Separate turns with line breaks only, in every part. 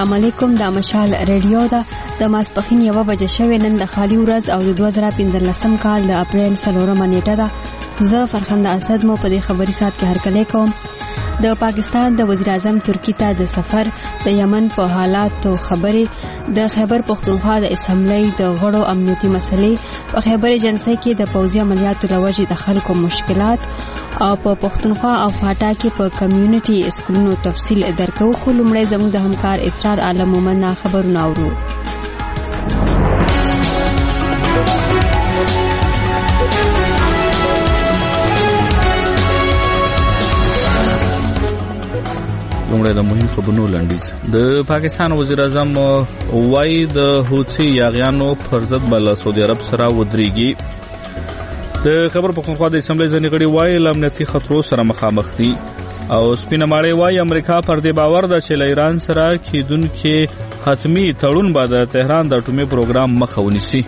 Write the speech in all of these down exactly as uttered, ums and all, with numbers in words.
السلام علیکم. د مشال ریډیو دا د ماسپخین یو بجې شوې. نن د خالی ورځ او د دوه زره پنځلسم کال د اپریل څلورمه نیټه ده. زه فرخنده اسد مو په دې خبري سات کې هرکلی کوم. د پاکستان د وزیر اعظم ترکی ته د سفر، د یمن په حالاتو خبرې، د خیبر پختونخوا د اسمبلی د غړو امنیتي مسلې، په خیبر جنسي کې د پوځي عملیاتو لوجې د خلکو مشکلات او په پختونخوا او فاټا کې په کمیونټي اسکولونو تفصیل درکو. خو لومړی زموږ د همکار اسرار عالم مومن خبرونه اورو.
لومړی د مهم خبرونو لنډیز. د پاکستان وزیر اعظم وایي د حوثي یاغیانو پر ضد بل سعودي عرب سره ودرېږي. د خبر پختونخوا د اسمبلی ځینې غړي وایي له امنیتي خطرو سره مخامخ دي او سپینه ماړی وایي امریکا پر دې باور ده چې له ایران سره کېدونکي حتمي تړون به د تهران د اټومي پروګرام مخه ونیسي.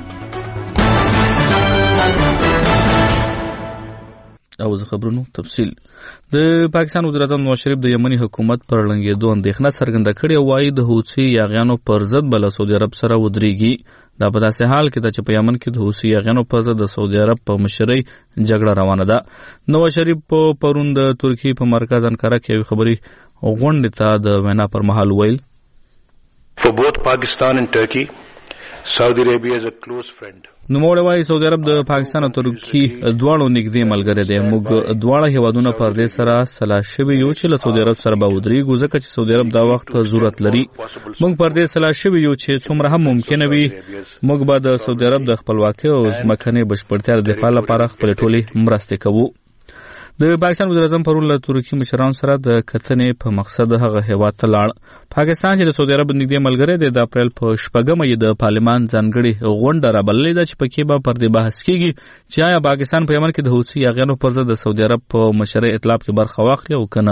او د خبرونو تفصیل. د پاکستان وزیر اعظم نواز شریف د یمني حکومت پر لنګېدو اندېښنه څرګنده کړې او وایي د حوثي یاغیانو پر ضد به له سعودي عرب سره ودرېږي. دا په داسې حال کې ده چې په یمن کې د حوثي یاغیانو پر ضد د سعودي عرب په مشرۍ جګړه روانه ده. نواز شریف په پرون د ترکیې په مرکز انکارا کې یوې خبري غونډې ته د وینا پر مهال ویل:
For both Pakistan and Turkey, Saudi Arabia is a close friend.
نوموړی وایي سعودي عرب د پاکستان او ترکي دواړو نږدې ملګری دی. موږ دواړه هیوادونه پر دې سره سلا شوي یو چې له سعودي عرب سره به ودرېږو ځکه چې سعودي عرب دا وخت ضرورت لري. موږ پر دې سلا شوي یو چې څومره هم ممکنه وي موږ به د سعودي عرب د خپلواکۍ او ځمکنۍ بشپړتیا د دفاع لپاره خپلې ټولې مرستې کوو. د پاکستان وزیر اعظم پرون له ترکي مشرانو سره د کتنې په مقصد هغه هیواد ته لاړ. پاکستان چې د سعودي عرب نږدې ملګری دی د اپریل په شپږمه یې د پارلمان ځانګړې غونډه رابللې ده چې پکې به پر دې بحث کیږي چې آیا پاکستان په یمن کې د حوثي یاغیانو پر ضد د سعودي عرب په مشرۍ ائتلاف کې برخه واخلي او که نه.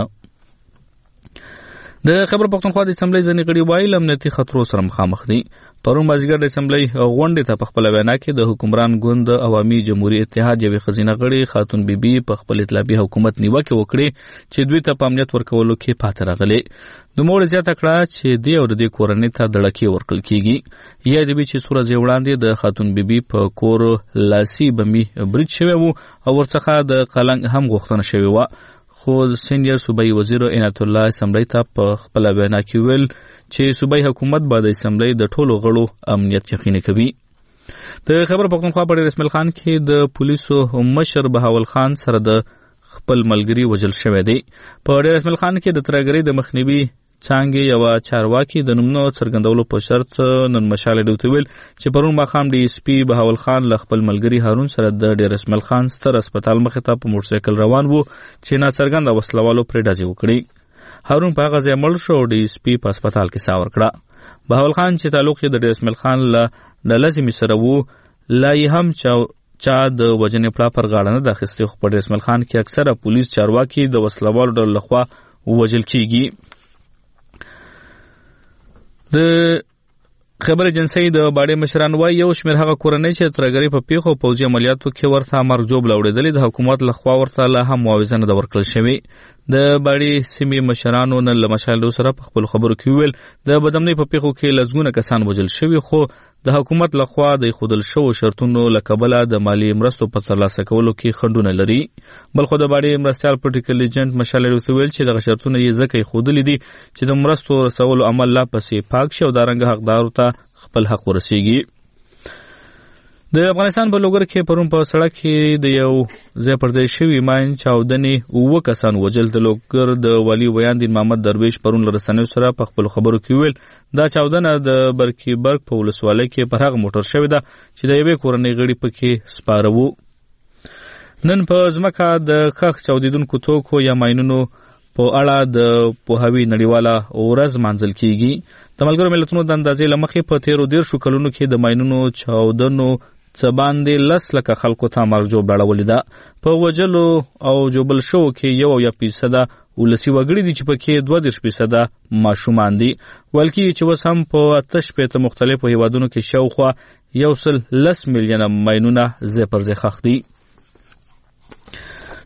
د خیبر پختونخوا د اسمبلی ځینې غړي وایي له امنیتي خطرو سره مخامخ دي. پرون مازدیګر د اسمبلی غونډې ته په خپله وینا کې د حکمران ګوند عوامي جمهوري اتحاد یوې ښځینه غړي خاتون بیبي په خپل اطلافي حکومت نیوکې وکړې چې دوی ته په امنیت ورکولو کې پاتې راغلې. نوموړې زیاته کړه چې دې او د دې کورنۍ ته دړکې ورکړل کېږي. یاد وي چې څو ورځې وړاندې د خاتون بیبي په کور لاسي بمي برید شوی و او ورڅخه د قلنګ هم غوښتنه شوې وه. خو سینیئر صوبایي وزیر عنایت الله اسمبلی ته په خپله وینا کې ویل چې صوبایي حکومت به د اسمبلی د ټولو غړو امنیت یقیني کوي. د خیبر پختونخوا په ډېر اسماعیل خان کې د پولیسو مشر بهاول خان سره د خپل ملګري وژل شوی دی. په ډېر اسماعیل خان کې د ترهګرۍ د مخنیوي څانګې یوه چارواکي د نومونو څرګندولو په شرط نن مشال ډیو ته ویل چې پرون ماښام ډي اس پي بهاول خان له خپل ملګري هارون سره د ډېر اسماعیل خان ستر هسپتال مخې ته په موټرسایکل روان وو چې ناڅرګنده وسلوالو پرې ډزې وکړې. هارون په هغه ځای مړ شو او ډي اس پي په هسپتال کې ساه ورکړه. بهاول خان چې تعلق یې د ډېر اسماعیل خان له ډله سیمې سره وو لا یې هم چا د وژنې پړه پر غاړه نه ده اخیستې. خو په ډېر اسماعیل خان کې اکثره پولیس چارواکي د وسلوالو ډلو لخوا وژل کېږي. د خیبر جنسي د باډې مشران وایي یو شمېر هغه کورنۍ چې ترهګرۍ په پیښو او پوځي عملیاتو کې ورته مرجوب لاوړېدلې د حکومت لخوا ورته لا هم معاوضه نه ده ورکړل شوې. د باډې سیمې مشرانو نن له مشال سره په خپلو خبرو کې وویل د بدامنۍ په پیښو کې لسګونه کسان وژل شوي خو د حکومت لخوا د ایښودل شوو شرطونو له کبله د مالي مرستو په ترلاسه کولو کې خنډونه لري. بل خو د باډې مرستیال پولیټیکل ایجنټ مشال ورته ویل چې دغه شرطونه یې ځکه ایښودلي دي چې د مرستو رسولو عمل لا پسې پاک شي او دارنګه حقدارو ته خپل حق ورسیږي. د افغانستان په لوګر کې پرون په سړک کې د یو ځای پر ځای شوي ماین چاودنې اووه کسان وژل. د لوګر د والي ویان دین محمد درویش پرون له رسنیو سره په خپلو خبرو کې ویل دا چاودنه د برکي برګ په ولسوالۍ کې پر هغه موټر شوې ده چې د یوې کورنۍ غړي پکې سپاره وو. نن په ځمکه د ښخ چاودېدونکو توکو یا ماینونو په اړه د پوهاوي نړیواله ورځ مانځل کېږي. د ملګرو ملتونو د اندازې له مخې په تېرو دېرشو کلونو کې د ماینونو چاودنو څه باندې لس لکه خلکو ته مرجوب اړولې ده. په وژلو او جوبل شوو کې یو اویا فیصده ولسي وګړي دي چې پکې دوه دېرش فیصده ماشومان دي. ویل کېږي چې اوس هم په اته شپېته مختلفو هیوادونو کې شاوخوا یو سل لس میلیونه ماینونه ځای پر ځای ښخ دي.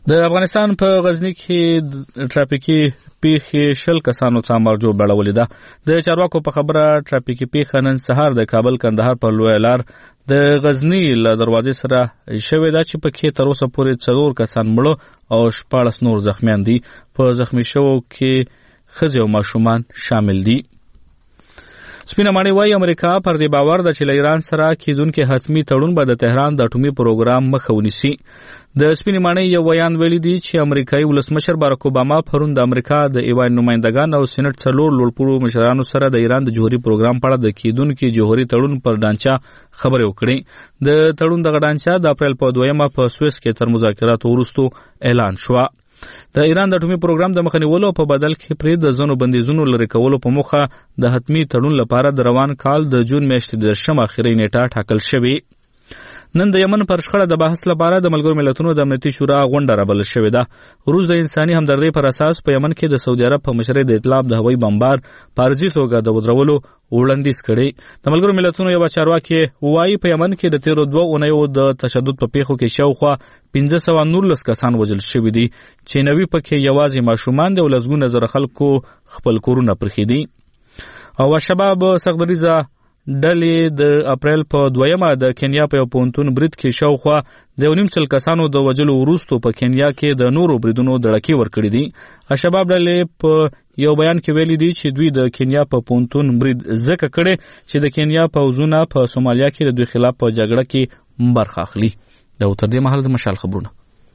د افغانستان په غزنی کې ټرافیکي پیښې شل کسانو ته مرجوب بړولې ده. د چارواکو په خبره ټرافیکي پیښه نن سهار د کابل کندهار پر لوی لار د غزنی له دروازې سره شوې ده چې پکې تر اوسه پورې څلور کسان مړه او شپاړس نور زخمیان دي. په زخمی شوو کې ښځې او ماشومان شامل دي. سپینه ماڼۍ وايي امریکا پر دې باور ده چې له ایران سره کېدونکي حتمي تړون به د تهران د اټومي پروګرام مخه ونیسي. د سپینې ماڼۍ یو ویان ویلي دي چې امریکایي ولسمشر باراک اوباما پرون د امریکا د ایوان نمایندګان او سېنات څلور لوړپوړو مشرانو سره د ایران د جوهري پروګرام په اړه د کېدونکي جوهري تړون پر ډانچه خبرې وکړې. د تړون دغه ډانچه د اپریل په دویمه په سویس کې تر مذاکراتو وروسته اعلان شوه. د ایران د اټومي پروګرام د مخنیولو په بدل کې پرې د ځینو بندیزونو لرې کولو په موخه د حتمي تړون لپاره د روان کال د جون میاشتې د شپږم اخري نیټه ټاکل شوې. نن د یمن پر شخړه د بحث لپاره د ملګرو ملتونو د امنیتي شورا غونډه رابلل شوې ده. روس د انساني همدردۍ پر اساس په یمن کې د سعودي عرب په مشرۍ د اطلاق د هوایي بمبار په عرضي توګه د ودرولو وړاندیز کړی. د ملګرو ملتونو یو چارواکي وایي په یمن کې د تیرو دوه اونیو د تشدد په پیښو کې شاوخوا پنځه سوه نولس کسان وژل شوي دي چې نوي پکې یوازې ماشومان دي او لسګونه زره خلکو خپل کورونه پرېښي دي. او شباب سختدریزه ډلې د اپریل په دویمه د کینیا په یو پوهنتون برید کې شاوخوا د یو نیم سل کسانو د وژلو وروسته په کینیا کې د نورو بریدونو دړکې ورکړي دي. شباب ډلې په یو بیان کې ویلي دي چې دوی د کینیا په پوهنتون برید ځکه کړی چې د کینیا پوځونه په سومالیا کې د دوی خلاف په جګړه کې برخه اخلي. دا تر دې مهاله د مشال خبرونه.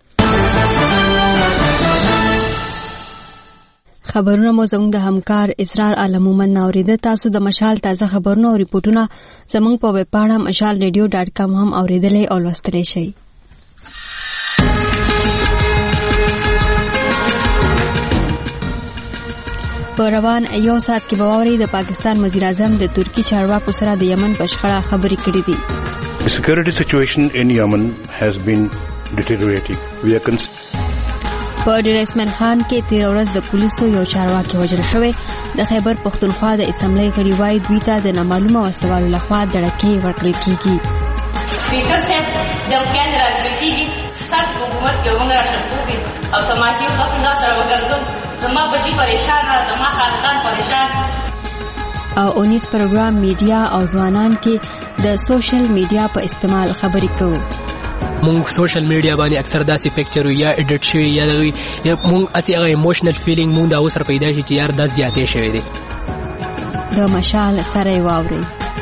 خبرونه مو زموږ د همکار اسرار عالمومن ناوریده. تاسو د مشال تازه خبرونه او ریپورتونه زموږ په ویب پاڼه مشال ریډیو ډاټ کام هم اوریدلی او لوستلی شئ. په روان یو ساعت کې به واورئ د پاکستان وزیر اعظم د ترکی چارواکو سره د یمن په شخړه خبرې کړې دي.
The security situation in Yemen has been deteriorating. We are concerned.
په ډیر اسماعیل خان کې تیر ورځ د پولیسو یو چارواکي وژل شوی. د خیبر پختونخوا د اسمبلی غړي وایي دوی ته د نامعلومه وسوالو لخوا دړکې ورکړل کیږي.
سپیکر صاحب دمکان راکړل کیږي ستاسو حکومت کې ومنه راځي او تماشي په خپل سره وګرځم زما بچي پریشان را زما خاندان پریشان.
او اونیس پروګرام میډیا او ځوانان کې د سوشل میډیا په استعمال خبرې کوو.
مونږ سوشل میډیا باندې اکثر داسې پکچر یا ایډیټ شوی یا مونږ اسی هغه ایموشنل فیلینګ مونږ دا اوسر پیدا شي چې یار د زیاتې شوی دی.
د مشال سره واوري.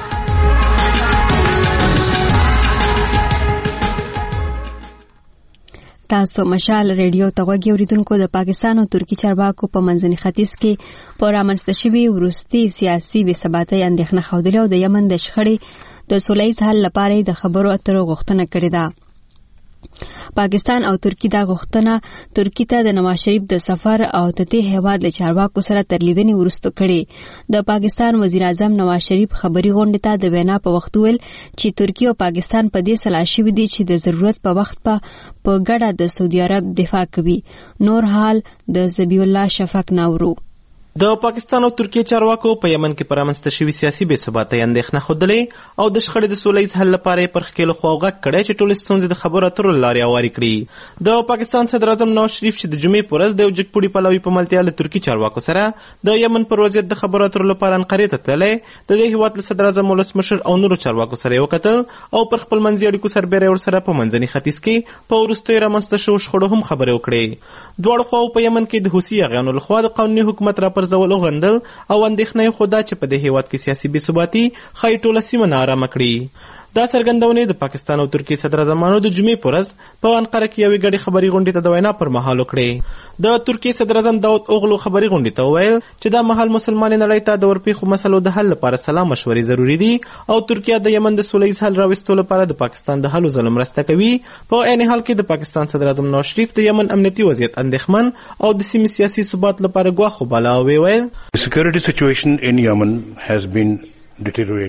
تاسو مشال ریډیو ته غوږی اوریدونکو. د پاکستان او ترکی چارواکو په منځني ختیځ کې په رامنځته شوي وروستي سیاسي بې ثباتۍ اندېښنه ښودلې او د یمن د شخړې د سوله ییز حل لپاره د خبرو اترو غوښتنه کړې ده. پاکستان او ترکی دا غوښتنه ترکی ته د نواز شریف د سفر او د دې هیواد له چارواکو سره تر لیدنې وروسته کړې. د پاکستان وزیر اعظم نواز شریف خبري غونډې ته د وینا په وخت ویل چې ترکی او پاکستان په دې سلا شوي دي چې د ضرورت په وخت په په ګډه د سعودي عرب دفاع کوي. نور حال د زبی الله شفق ناورو.
د پاکستان او ترکیه چارواکو په یمن کې پرامنځته شوي سیاسي بې ثباتۍ اندېښنه ښودلې او د شخړې د سوله ییز حل لپاره یې پر ښکېلو خواو غږ کړی چې ټولې ستونزې د خبرو اترو له لارې هوارې کړي. د پاکستان صدر اعظم نواز شریف چې د جمعې په ورځ د یو جګپوړي پلوي په ملتیا له ترکي چارواکو سره د یمن پر وضعیت د خبرو اترو لپاره انقرې ته تللی، د دې هېواد له صدر اعظم ولسمشر او نورو چارواکو سره یې وکتل او پر خپل منځي اړیکو سربیره یې ورسره په منځني ختیځ کې په وروستیو رامنځته شوو شخړو هم خبرې وکړې. دواړو خواو په یمن کې د حوثي اغیانو لخوا د قانوني حکومت راپرځول وغندل او اندېښنه خو دا چې په دې هېواد کې سیاسي بې ثباتي ښایي ټوله سیمه ناارامه کړي. دا څرګندونې د پاکستان او ترکیې صدر اعظمانو د جمعې په ورځ په انقره کې یوې ګډې خبري غونډې ته د وینا پر مهال وکړې. د ترکیې صدر اعظم داود اوغلو خبري غونډې ته وویل چې دا مهال مسلمانې نړۍ ته د ورپېښو مسلو د حل لپاره سلا مشورې ضروري دي او ترکیه د یمن د سوله ییز حل راوستو لپاره د پاکستان د هلو ځلو مرسته کوي. په عین حال کې د پاکستان صدر اعظم نواز شریف د یمن امنیتي وضعیت اندېښمن او د سیمې سیاسي ثبات لپاره ګواښ وباله او ویل
The security situation in Yemen has been deteriorating.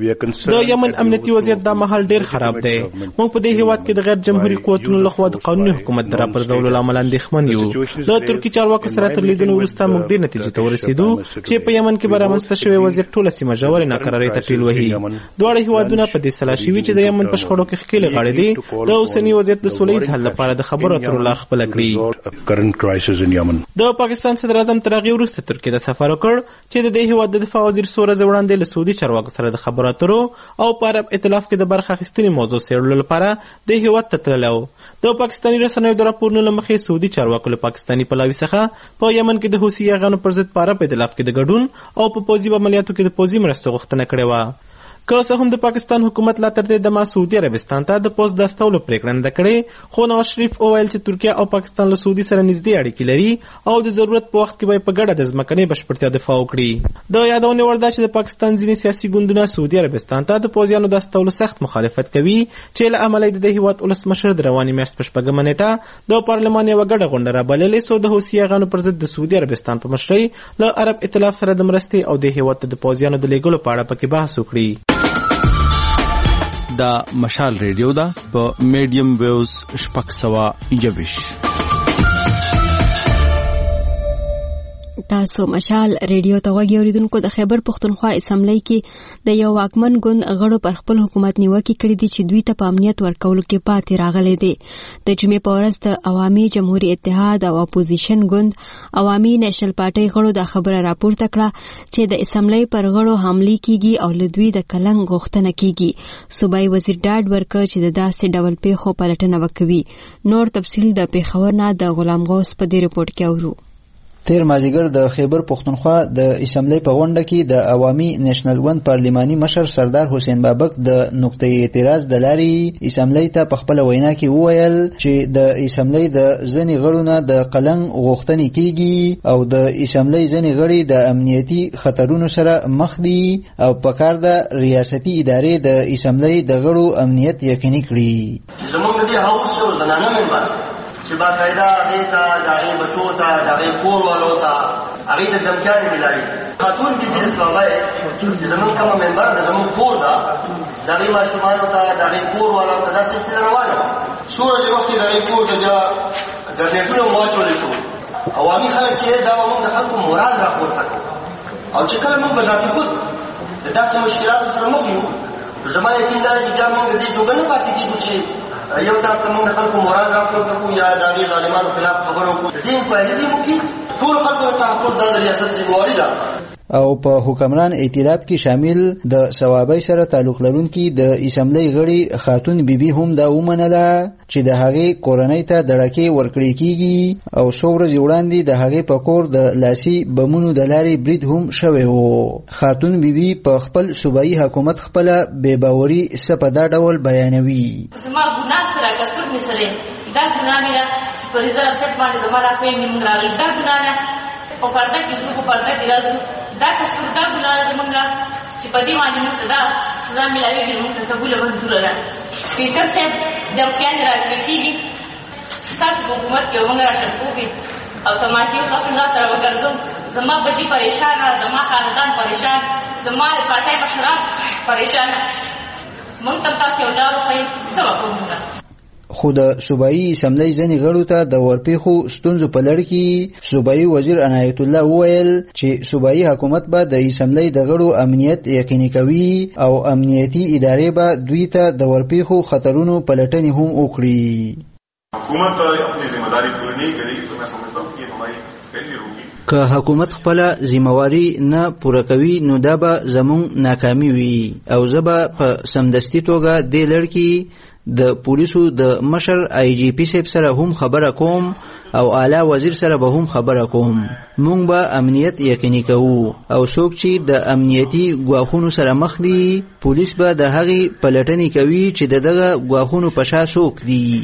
د یمن امنیتي وضعیت دا مهال ډیر خراب دی. موږ په دې هیواد کې د غیر جمهوریت قوتونو لخوا د قانوني حکومت د راپرځولو له امله اندېښمن یو. له ترکي چارواکو سره تر لیدنو وروسته موږ دې نتیجې ته ورسېدو چې په یمن کې به رامنځته شوی وضعیت ټوله سیمه ژورې ناکرارۍ ته ټیل وهي. دواړه هیوادونه په دې سلا شوي چې د یمن په شخړو کې ښکېلې غاړې دي د اوسني وضعیت د سوله ییز حل لپاره د خبرو اترو لار خپله کړي. د پاکستان صدر اعظم تر هغې وروسته ترکیې ته سفر وکړ چې د دې هیواد د دفاع وزیر څو ورځې وړاندې له سعودي چارواکو سره د خبرو اترو او په عرب ائتلاف کې د برخه اخیستنې موضوع څېړلو لپاره دې هیواد ته تللی و. د پاکستاني رسنیو د راپورونو له مخې سعودي چارواکو له پاکستاني پلاوي څخه په یمن کې د حوثي یاغانو پر ضد په عرب ائتلاف کې د ګډون او په پوځي عملیاتو کې د پوځي مرستو غوښتنه کړې وه. که څه هم د پاکستان حکومت لا تر دې دمه سعودي عربستان ته د پوځ د استولو پرېکړه نه ده کړې، خو نواز شریف وویل چې ترکیه او پاکستان له سعودي سره نږدې اړیکې لري او د ضرورت په وخت کې به په ګډه د ځمکنۍ بشپړتیا دفاع وکړي. د یادونې وړ ده چې د پاکستان ځینې سیاسي ګوندونه سعودي عربستان ته د پوځیانو د استولو سخت مخالفت کوي چې له امله د دې هیواد ولسمشر د روانې میاشت په شپږمه نیټه د پارلمان یوه ګډه غونډه رابللې څو د حوثي یاغانو پر ضد د سعودي عربستان په مشرۍ له عرب ائتلاف سره د مرستې او د هیواد ته د پوځیانو د لیږلو په اړه پکې بحث وکړي.
دا مشال ریډیو ده په میډیم ویوز شپږ سوه یویش.
تاسو مشال ریډیو ته غوږی اوریدونکو. د خیبر پښتونخوا اسمبلی کې د یو واکمن ګوند غړو پر خپل حکومت نیوکې کړې دي چې دوی ته په امنیت ورکولو کې پاتې راغلی دی. د جمعې په ورځ د عوامي جمهوري اتحاد او اپوزیشن ګوند عوامي نیشنل پارټۍ غړو دا خبره راپورته کړه چې د اسمبلی پر غړو حملې کیږي او له دوی د کلنګ غوښتنه کیږي. صوبایي وزیر ډاډ ورکړ چې د داسې ډول پیښو پلټنه وکوي. نور تفصیل د پیښور نه د غلام غوث په دې رپورټ کې اورو.
تیر مازیګر د خیبر پښتونخوا د اسمبلی په غونډه کې د عوامي نیشنل ګوند پارلماني مشر سردار حسین بابک د نقطې اعتراض د لارې اسمبلی ته په خپله وینا کې وویل چې د اسمبلی د ځینې غړو نه د قلنګ غوښتنې کیږي او د اسمبلی ځینې غړي د امنیتي خطرونو سره مخ دي او پکار ده ریاستي ادارې د اسمبلی د غړو امنیت یقیني کړي.
زموږ د دې هاوس یو زنانه ممبر چې باقاعده هغې ته د هغې بچو ته د هغې کور والو ته هغې ته دمکیانې میلاوي. خاتون بي بي رسوابه چې زموږ کومه ممبر ده زموږ کور ده د هغې ماشومانو ته د هغې کور والو ته دا سلسله روانه وه. څو ورځې وخت د هغې کور ته بیا ګرنیټونه واچولی شو. عوامي خلک چې دا به موږ د خلکو مورال راپورته کوو او چې کله موږ به ذاتي خود د داسې مشکلاتو سره مخ یو زما یقین دا دی چې بیا موږ د دې جوګه نه پاتې کېږو چې یو طرف ته موږ د خلکو مورال راپورته کوو یا د هغې ظالمانو خلاف خبره وکړو. د دې انکوایري دې وکړي. ټولو خلکو د تحفظ دا د ریاست ذمهواري ده.
او په حکمران ائتلاف کې شامل د ثوابۍ سره تعلق لرونکي د اسمبلی غړي خاتون بیبي هم دا ومنله چې د هغې کورنۍ ته دړکې ورکړې کیږي او څو ورځې وړاندې د هغې په کور د لاسي بمونو د لارې برید هم شوی و. خاتون بیبي په خپل صوبایي حکومت خپله بې باوري څه په دا ډول بیانوي.
زما ګناه سره کسور مې سره دا ګناه مې ده چې په ریزرو سیټ باندې زما دا خوی مې موږ راغلي. دا ګناه ده په پرده کې زموږ په پرده کې راځو. دا کسور دا ګناه ده زموږ چې په دې باندې موږ ته دا سزا میلاوېږي موږ ته قبوله منظوره ده. سپیکر صاحب دمکیانې راکړې کېږي. ستاسو په حکومت کې موږ راشل کوو او تماشې غفلت سره وګرځو. زما بچي پریشانه، زما خاندان پریشان، زما د پارټۍ مشران پریشانه. موږ ته تاسو یو لار وښایئ څه وکړو موږ.
خو د صوبایي اسمبلی ځینې غړو ته د ورپېښو ستونزو په لړ کې صوبایي وزیر عنایت الله وویل چې صوبایي حکومت به د اسمبلی د غړو امنیت یقیني کوي او امنیتي ادارې به دوی ته د ورپېښو خطرونو پلټنې هم وکړي.
حکومت اپنی ذمہ داری پوری نہیں کرے گی تو میں سمجھتا ہوں کہ ہماری فیلئر ہوگی.
که حکومت خپله ذمہواری نه پوره کوي نو دا به زموږ ناکامي وي او زه به په سمدستي توګه دې لړ کې د پولیسو د مشر آی جی پی صاحب سره هم خبره کوم او اعلی وزیر سره به هم خبره کوم. مونږ به امنیت یقیني کوو او څوک چې د امنیتي ګواښونو سره مخ دي پولیس به د هغې پلټنې کوي چې د دغه ګواښونو په شا څوک دي.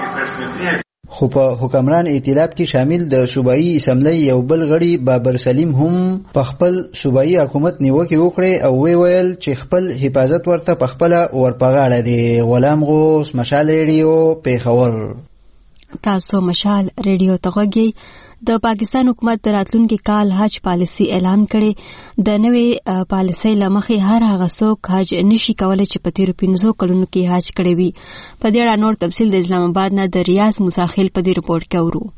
خو په حکمران ائتلاف کې شامل د صوبایي اسمبلی یو بل غړي بابر سلیم هم په خپل صوبایي حکومت نیوکې وکړې او وی ویل چې خپل حفاظت ورته په خپله ورپغاړه دی. غلام غوث، مشال ریډیو، پیښور.
تاسو مشال ریډیو ته غوږی. د پاکستان حکومت د راتلونکي کال حج پالیسي اعلان کړي. د نوې پالیسۍ له مخې هر هغه څوک حج نشي کولی چې په تیرو پنځو کلونو کې حج کړی وي. په دې اړه نور تفصیل د اسلام آباد نه د ریاض مساخیل په دې رپورټ کې اورو.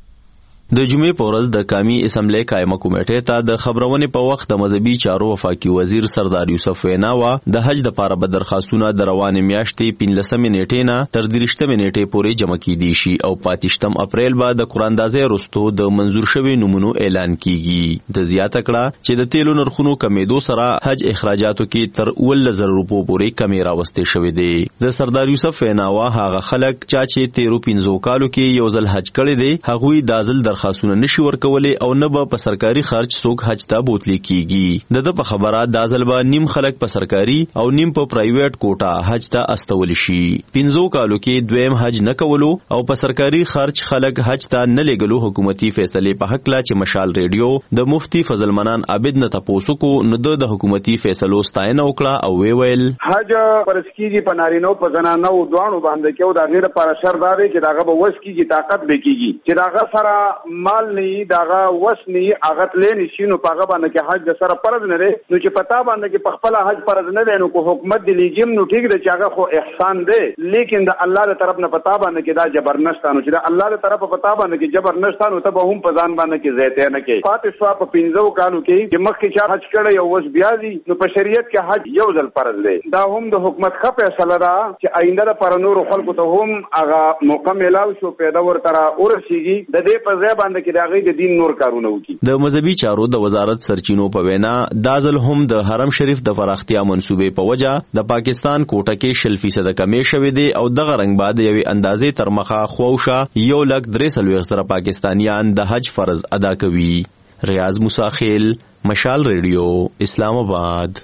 د جمعې په ورځ د قومي اسمبلی قائمه کمیټې ته د خبرونې په وخت د مذهبي چارو وفاقي وزیر سردار یوسف ویناوا د حج د لپاره به درخواستونه د روانې میاشتې پنځلسمې نیټې نه تر دېرشتمې نیټې پورې جمع کیدی شي او پاتیشتم اپریل به د قراندازۍ وروسته د منظور شوي نمونو اعلان کیږي. د زیاته کړه چې د تیلو نرخونو کمیدو سره حج اخراجاتو کې تر اوولس زره روپو پورې کمې راوستې شوې دي. د سردار یوسف ویناوا هغه خلک چې تیرو پنځو کالو کې یو ځل حج کړی دی هغوی دا ځل درخواستونه نشي ورکولې او نه به په سرکاري خرچ څوک حج ته بوتلی کیږي. د د په خبره دا ځل به نیم خلک په سرکاري او نیم په پرایویټ کوټه حج ته استول شي. پنځو کالو کې دویم حج نه کولو او په سرکاري خرچ خلک حج ته نه لګلو حکومتي فیصله په حق لا چې مشال ریډیو د مفتی فضل منان عابد نه تاسو کو نو د حکومتي فیصلو ستاینه وکړه او وی ویل
حج پرسکیږي په نارینو په زنانو دوانو باندې کې او دا غیر پر شرداري چې داغه به وس کیږي طاقت به کیږي چې داغه سره مال نه داغه وس نه هغه لنی شینو پاغه باندې کې حج د سره فرض نه لري نو چې پتا باندې کې پخپل حج فرض نه دی نو کو حکومت دی لګیم نو ټیک دی چې هغه خو احسان دی لیکن د الله تر طرف نه پتا باندې کې دا جبر نشته نو چې د الله تر طرف پتا باندې کې جبر نشته نو ته به هم په ځان باندې کې زیته نه کې فاتح شوا په پنځو کالو کې چې مخکې چې حج کړي او وس بیا دی نو په شریعت کې حج یو ځل فرض دی. دا هم د حکومت خه فیصله ده چې آینده لپاره نور خلکو ته هم هغه موقع ملاو شو پیدا ورته ورسیږي د دې په ځای باندې کې داغي د دین نور کارونه وکړي.
د مذهبي چارو د وزارت سرچینو په وینا دازل هم د حرم شریف د فراختیا منسوبې په وجه د پاکستان کوټه کې شل فیصد کمې شوې دي او دغه رنګ بعد یوې اندازې تر مخه خوښه یو لک درې سلويخ سره پاکستانیان د حج فرض ادا کوي. ریاض مساخیل مشال ریډیو اسلام آباد.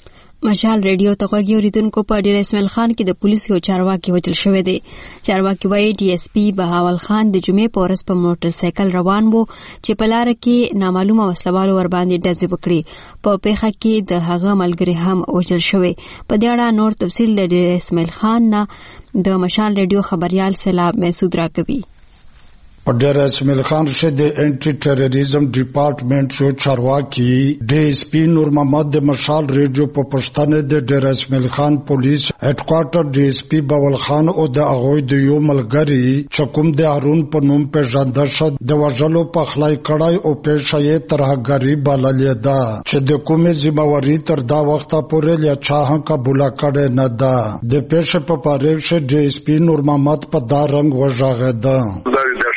مشال ریډیو ته غوږی اوریدونکو په ډیر اسماعیل خان کې د پولیسو چارواکي وژل شوی دی. چارواکي وايي ډي اس پي بهاول خان د جمعې په ورځ په موټر سایکل روان وو چې په لار کې نامعلومه وسلوالو ور باندې ډزې وکړي. په پیښه کې د هغه ملګری هم وژل شوی. په دې اړه نور تفصیل د ډیر اسماعیل خان نه د مشال ریډیو خبريال سلام محسود راکوي.
په ډیر اسماعیل خان شه د انټي ټیرریزم ډپارټمنټ شو چارواکي ډي اس پي نور محمد د مشال ریډیو په پښتنه د ډیر اسماعیل خان پولیس هډ کوارټر ډي اس پي باول خان او د اغوی د یو ملګری چکم د هارون په نوم په ژوندښت د وژلو په خلای کړای او پېښه یې ترهګری بللې ده چې د کومې ذمہواری تر دا وخته پورې لا چا قبول کړي نه ده. د پېښه په پاره شه ډي اس پي نور محمد په دا رنګ وژغه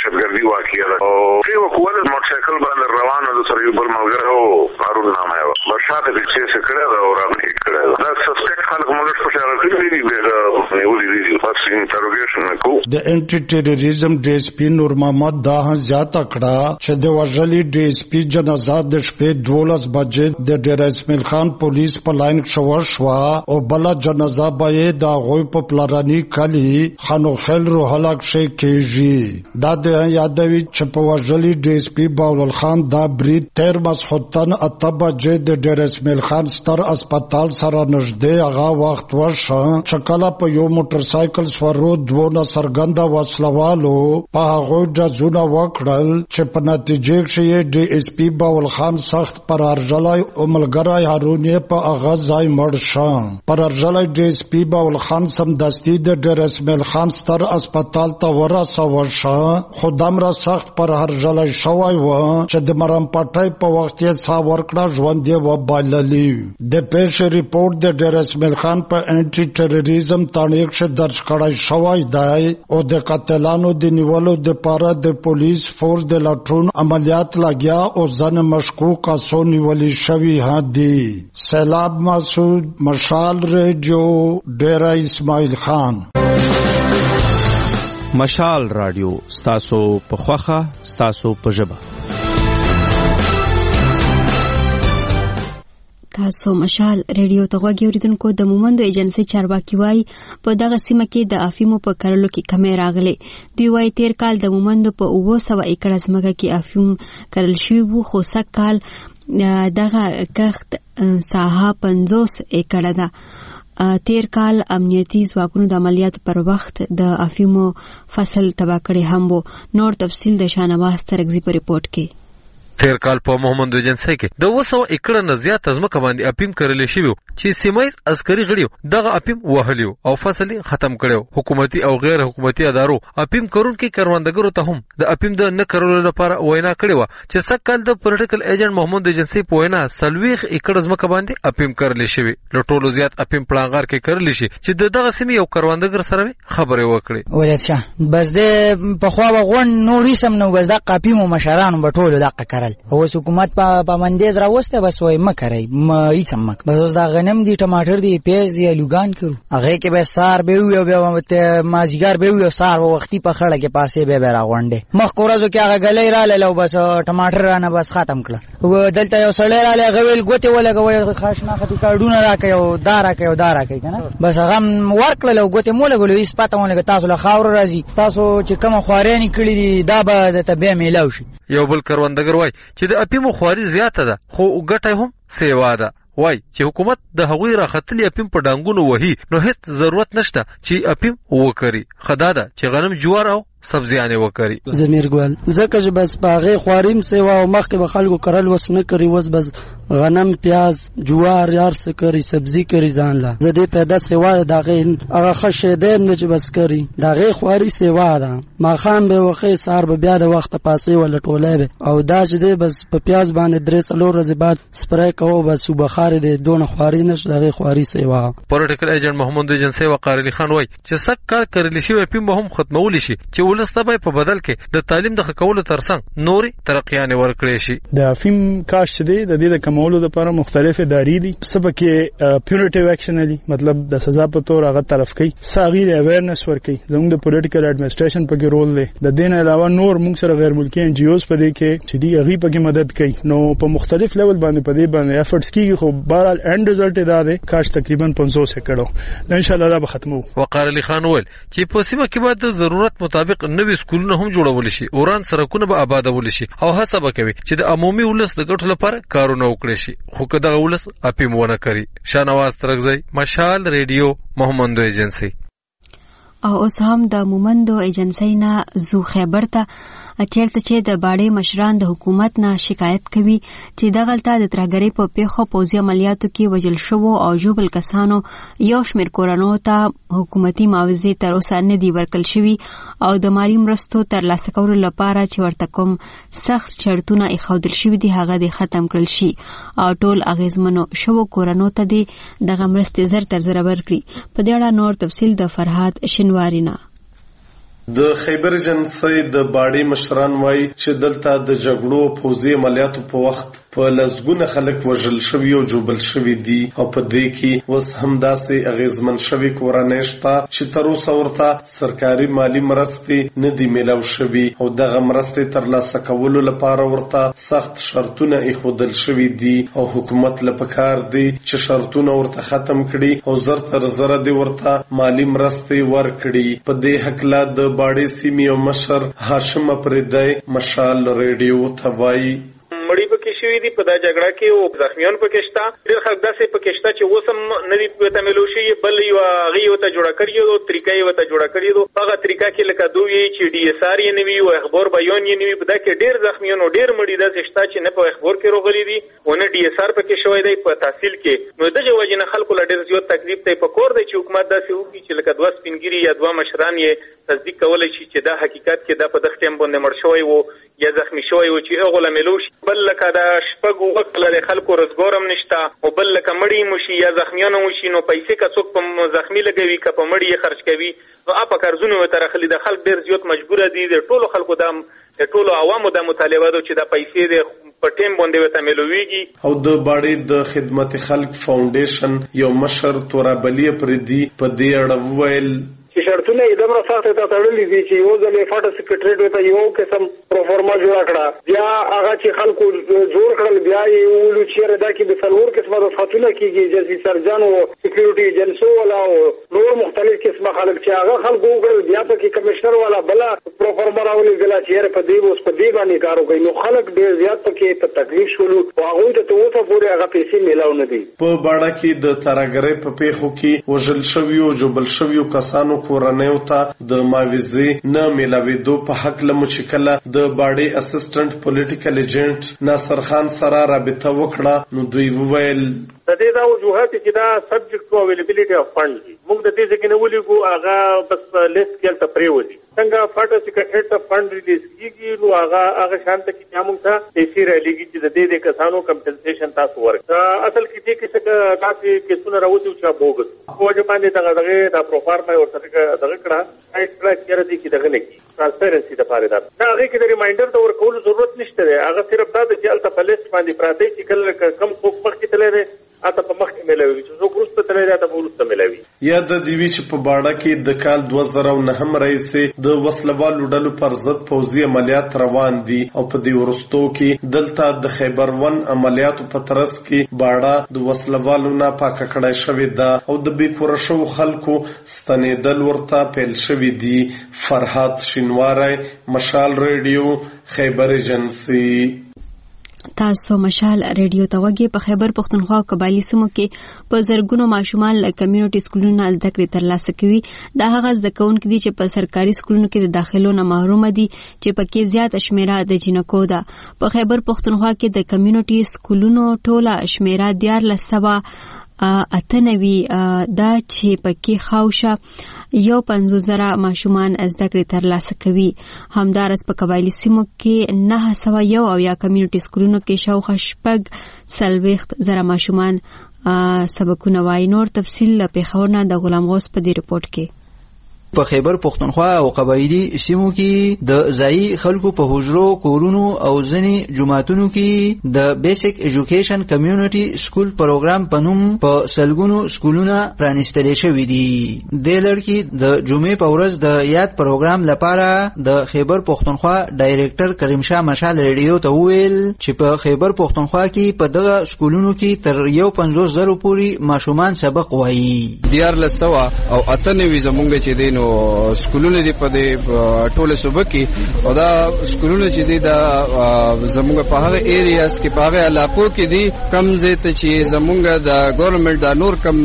په وکوله موټرسایکل باندې روانه د سره یو بل ملګری او هارون نامه یو برشاته فکسې څه کړی دا او راغلی کړی دا سسپیکټ خلک مولش په شهر کې دی به نیولې دي پس انټروګیشن کو
د انټي ټیرریزم ډي اس پي نور محمد دا زیاته کړه چې د وژلې ډي اس پي جنازه د شپې دولس بجې د ډیر اسماعیل خان پولیس په لاین شو شو او بل جنازه به د غوی په پلارانی کلی خانو خل روح هلاک شي کېږي. دا د یادوي چې په وژلې ډي اس پي باول خان دا برید تیر مسحوتن اتبا جې د ډیر اسماعیل خان ستر اسپیټال سره نږدې هغه وخت وشه چې کله په یو موټر سایکل سوارو دوه سرګنده وسلوالو په هغه جزونه وکړل چې په نتیجه کې ډي اس پي باول خان سخت پر ارجلای او ملګری هارون په هغه ځای مړ شو. پر ارجلای ډي اس پي باول خان سم دستي د ډیر اسماعیل خان ستر اسپیټال ته ورسول شو. خدام را سخت پر هرجلای شوی و چې د مرام پټای په وخت یې سا ورکړه ژوند یې وبایللی. د پیښې ریپورت د ډیر اسماعیل خان په انټي ټیرریزم تاریخ کې درج کړای شوی دی او د قاتلانو د نیولو د پاره د پولیس فورس د لټون عملیات لګیا او ځن مشکوک اسو نیولې شوی هدي. سیلاب مسعود مشال ریډیو ډیر اسماعیل خان.
مشال رادیو ستاسو په خوخه ستاسو په ژبه.
تاسو مشال ریډیو ته غوږی اوریدونکو د مومندو ایجنسی چارواکي وايي په دغه سیمه کې د افیمو په کرلو کې کمی راغلی. دوی وايي تیر کال د مومندو په اوه سوه ایکړه ځمکه کې افیم کرل شوي وو خو سږ کال دغه کښت ساحه پنځوس ایکړه ده. تیر کال امنیتي ځواکونو د عملیاتو پر وخت د افیمو فصل تباه کړی هم وو. نور تفصیل د شاهنواز ترکزي په ریپورت کې.
تیر کال په محمد ایجنسی کې د اوه سوه ایکړه نه زیات ځمکه باندې اپیم کرلی شوی چې سیمه ییز عسکري غړي دغه اپیم وهلی او فصل ختم کړو. حکومتي او غیر حکومتي ادارو اپیم کارونکو کروندګرو ته هم د اپیم د نه کولو لپاره وینا کړې و چې سکهال د پولیټیکل ایجنټ محمد ایجنسی په وینا سلويخ ایکړه ځمکه باندې اپیم کرلی شوی. له ټولو زیات اپیم پلانغار کې کرلی شي چې دغه سیمه یو کروندګر سره خبرې وکړي.
ولید شاه بس د په خوا وغون نورې سم نو بس د اپیم مشرانو په ټولو دغه کرل او حکومت په پامندیز راوسته بس وای مکرای ما هیڅ مک بس دا غنم دي ټماټر دي پیاز دي لوګان کړو هغه کې به سار به یو به مازیګر به یو سار وختي په خړه کې پاسه به به راغونډه مخ کورازو کې هغه غلې را لاله بس ټماټر رانه بس ختم کړه و دلته یو سړی را لاله غویل ګوته ولګوي خاصنا ختی کارډونه راکې او دارا کې او دارا کې کنه بس هغه ورکړل او ګوته مولا ګلو هیڅ پته مونږ تاسو له خاور راځي تاسو چې کوم خوارانی کړی دي دا به د تبه میلاو شي.
یو بل کروندګر وای چې د اپیمو خواري زیاته ده خو ګټه هم سیوا ده. وای چې حکومت د هغوی راختلی اپیم په ډانګونو وهي نو هیڅ ضرورت نشته چې اپیم وکړي. خدا ده چې غنم جوار او سبزیانه وکړي.
زمیر ګل زکه چې بس باغې خواریم سیوا او مخکې به خلکو کرل وس نه کوي وس بس غنم پیاز جوار یار څه کوي سبزی کوي ځان لا زه دې پیدا سیوا دغه هغه خشه دې نه چې بس کوي دغه خواري سیوا ده ما خام به وخې سار به بیا د وخت پاسې ول ټوله به او دا چې دې بس په پیاز باندې درې څلور ورځې بعد سپری کوو بس وبخار دې دون خواري نش دغه خواري سیوا.
پولیټیکل ایجنټ محمد ایجنسی وقار علي خان وای چې سک کار کړل شي په هم ختمول شي چې ولسته په بدل کې د تعلیم د خکولو ترڅنګ نوري ترقیانه ورکړي شي.
د افیم کاش دی د دې د کمولو لپاره مختلف ادارې دي سبا کې پیورټیو اکشن دي مطلب د سزا په تور هغه طرف کوي ساغي د اویرنس ورکي زموږ د پولیټیکل اډمنسټریشن په کې رول دی. د دین علاوه نور موږ سره غیر ملکی ان جی اوز په دې کې چې دی هغه په کې مدد کوي نو په مختلف لیول باندې په دې باندې افورټس کیږي خو بهرحال اند رزلټ دا دی کاش تقریبا پنځوس کړو ان شاء الله دا به ختمو.
وقار علي خان ول چې په سیمه کې به د ضرورت مطابق نوې سکولونه هم جوړول شي اوران سرکونه به آبادول شي او هڅه به کوي چې د عمومي ولس د ګټو لپاره کارونه وکړي شي خو که دغه ولس اپیم ونه کوي. شاهنواز ترغزی مشال ریډیو محمد ایجنسی.
او اوس هم د مومندو ایجنسی نه زو خیبر ته چیرته چې د باړې مشران د حکومت نه شکایت کوي چې دغلته د ترهګرۍ په پیښو پوځي عملیاتو کې وژل شوو او ژوبل کسانو یو شمېر کورنیو ته حکومتي معاوضې تر اوسه نه دي ورکړل شوي او د مالي مرستو ترلاسه کولو لپاره چې ورته کوم سخت شرطونه ایښودل شوي دي هغه دې ختم کړل شي او ټول اغېزمنو شوو کورنیو ته دې دغه مرستې زر تر زره ورکړي. په دې اړه نور تفصیل د فرهاد شنواري نه.
د خیبر ایجنسی د باړې مشران وایي چې دلته د جګړو پوځي عملیاتو په وخت په لسګونه خلک وژل شوي او جوبل شوي دي او په دې کې اوس همداسې اغېزمن شوي کورنۍ شته چې تر اوسه ورته سرکاري مالي مرستې نه دي میلاو شوي او دغه مرستې ترلاسه کولو لپاره ورته سخت شرطونه ایښودل شوي دي او حکومت له پکار دی چې شرطونه ورته ختم کړي او زر تر زره دې ورته مالي مرستې ورکړي. په دې هکله د باړې سیمې او مشر هاشم اپریدی مشال ریډیو ته وایي
مړی پکې شوي دي په دا جګړه کې او زخمیان پکې شته ډېر خلک داسې پکې شته چې اوس هم نه دي ورته میلو شوي بل یوه هغې ورته جوړه کړې ده طریقه یې ورته جوړه کړې ده هغه طریقه کې لکه دوی وایي چې ډي اس آر یې نه وي او اخبار بیان یې نه وي په دا کې ډېر زخمیان او ډېر مړي داسې شته چې نه په اخبار کې راغلي دي او نه ډي اس آر پکې شوی دی په تحصیل کې نو دغه وجې نه خلکو له ډېر زیات تکلیف دی په کور دی چې حکومت داسې وکړي چې لکه دوه سپین ګیري یا دوه مشران یې تصدیق کولی شي چې دا حقیقت کې دا په دغه ټایم باندې مړ شوی و یا زخمی شوی و چې هغو له میلو شي. بل لکه دا شپږ اووه کاله د خلکو روزګار هم نشته او بل لکه مړي مو شي یا زخمیان مو شي نو پیسې که څوک په زخمي لګوي که په مړي یې خرج کوي نو هغه په قرضونو ورته راخلي د خلک ډېر زیات مجبوره دي د ټولو خلکو دا د ټولو عوامو دا مطالبه ده چې دا پیسې د په ټیم باندې ورته میلویږي.
او د باړې د خدمت خلک فاونډیشن یو مشر تورابلي اپریدي په دې اړه وویل
چې شرطونه یې دومره سخت ته تړلي دي چې یو ځل یې فاټه سکریټریټ ته یو قسم پروفارما جوړه کړه بیا هغه چې خلکو جوړ کړل بیا یې وویلو چې دا کې د څلور قسمه رخصتونه کېږي جزي سرجن او سکیورټي ایجنسو والا او نور مختلف قسمه خلک چې هغه خلکو وکړل بیا پکې کمشنر والا بله پروفارما راولېږله چې یاره په دې اوس په دې باندې کار وکړي نو خلک ډېر زیات پکې په تکلیف شولو او هغوی ته تر اوسه پورې هغه پیسې میلاو نه دي.
په باړه کې د ترهګرۍ په پیښو کې وژل شویو جوبل شویو کسانو کورنۍ کورنیو ته د معاوضې نه میلاوېدو په هکله مو چې کله د باډي اسسټنټ پولیټیکل ایجنټ ناصر خان سره رابطه وکړه نو دوی وویل
د دې دا وجوهات چې دا سبجیکټ ټو اویلیبিলিټي اف فند دي موږ د دې ځکه نه ولګو هغه بس لیست کې تل پریوځي څنګه فاټو سیکریټریټ ته فند ریلیز کیږي نو هغه هغه شانت کې موږ ته پیسې رالېږي چې د دې د کسانو کمپنسیشن تاسو ورک اصل کې دې کې څه تاسو کې څونه راوځي چې بوګس خو چې باندې دغه دغه د پروفارما او څه دغه کړه سایت کړه چې دې کې دغه نه کی ترانسپیرنسي د پاره دا هغه کې د ریمایندر د ورکول ضرورت نشته دی هغه صرف دا چې الته په لیست باندې پراته چې کله کم څوک پکې تللی اته په مخ کې ملوي چې څوک ورسته تللی دا په ورسته ملوي
یا د دیوی چې په باړه کې د کال دوه زره نه رئیس د وسلوالو ډلو پر ضد پوځي عملیات روان دي او په دې ورستو کې دلته د خیبر ون عملیاتو په ترڅ کې باړه د وسلوالو نه پاکه کړای شوې ده او د بې کوره شوو خلکو ستنېدل ورته پیل شوي دي. فرحات شینواری، مشال ریډیو، خیبر ایجنسي.
تاسو مشال ریډیو ته وګورئ. په خیبر پښتونخوا او قبایلی سیمو کې په زرګونو ماشومان له کمیونټي سکولونو زده کړې ترلاسه کوي. دا هغه زده کوونکي دي چې په سرکاري سکولونو کې د داخلو نه محروم دي چې پکې زیات شمیره د جنکو ده. په خیبر پښتونخوا کې د کمیونټي سکولونو ټوله شمیره دیارلس سوه اته نوي دا چې پکې خاوشه یو پنځوس زره ماشومان زده کړې ترلاسه کوي. همدارس په قبایلی سیمو کې نه سوه یو او یا کمیونټي سکولونو کې شاوخوا شپږ څلوېښت زره ماشومان سبقونه وایي. نور تفصیل له پېښور نه د غلام غوث په دې رپورټ کې.
په خیبر پښتونخوا او قبایلی سیمو کې د ځایي خلکو په حجرو، کورونو او ځینې جوماتونو کې د بیسیک ایجوکیشن کمیونټي سکول پروګرام په نوم په سلګونو سکولونه پرانیستلی شوي دي. دې لړ کې د جمعې په ورځ د یاد پروګرام لپاره د خیبر پښتونخوا ډایرکټر کریم شاه مشال ریډیو ته وویل چې په خیبر پښتونخوا کې په دغه سکولونو کې تر یو پنځوس زرو پورې ماشومان سبق وایي.
دیارلس سوه او اته نوي زمونږ چې دی نو سکولونه دي په دې ټوله صوبه کې او دا سکولونه چې دي دا زمونږ په هغه ایریاز کې په هغه علاقو کې دي کم ځای ته چې زمونږ د ګورنمنټ دا نور کم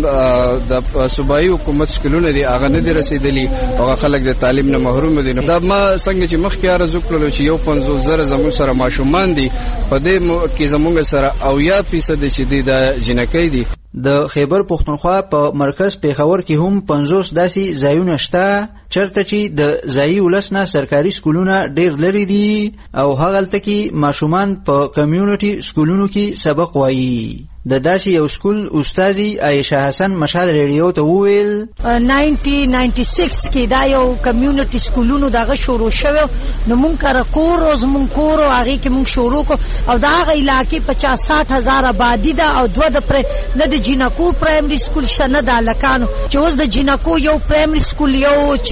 د صوبایي حکومت سکولونه دي هغه نه دي رسیدلي او خلک د تعلیم نه محروم دي. دا ما څنګه چې مخکې عرض وکړلو چې یو پنځوس زره زمونږ سره ماشومان دي په دې کې زمونږ سره اویا فیصد چې دي دا جنکۍ دي.
د خیبر پښتونخوا په مرکز پیښور کې هم پنځوس داسې ځایونه شته چرته چې د ځایي ولس نه سرکاري سکولونه ډېر لرې دي او هغلته کې ماشومان په کمیونټي سکولونو کې سبق وایي. د داسې یو سکول استادي عایشه حسن مشال ریډیو ته وویل
ناینټین ناینټي سکس کې دا یو کمیونټي سکولونو دغه شروع شوی نو مونږ کار کور او زمونږ کور او هغې کې مونږ شروع کړو او د هغه علاقې پچاس ساټ هزار آبادي ده او دوه د نه د جینکو پرایمري سکول شته نه د هلکانو چې اوس د جینکو یو پرایمري سکول یو چې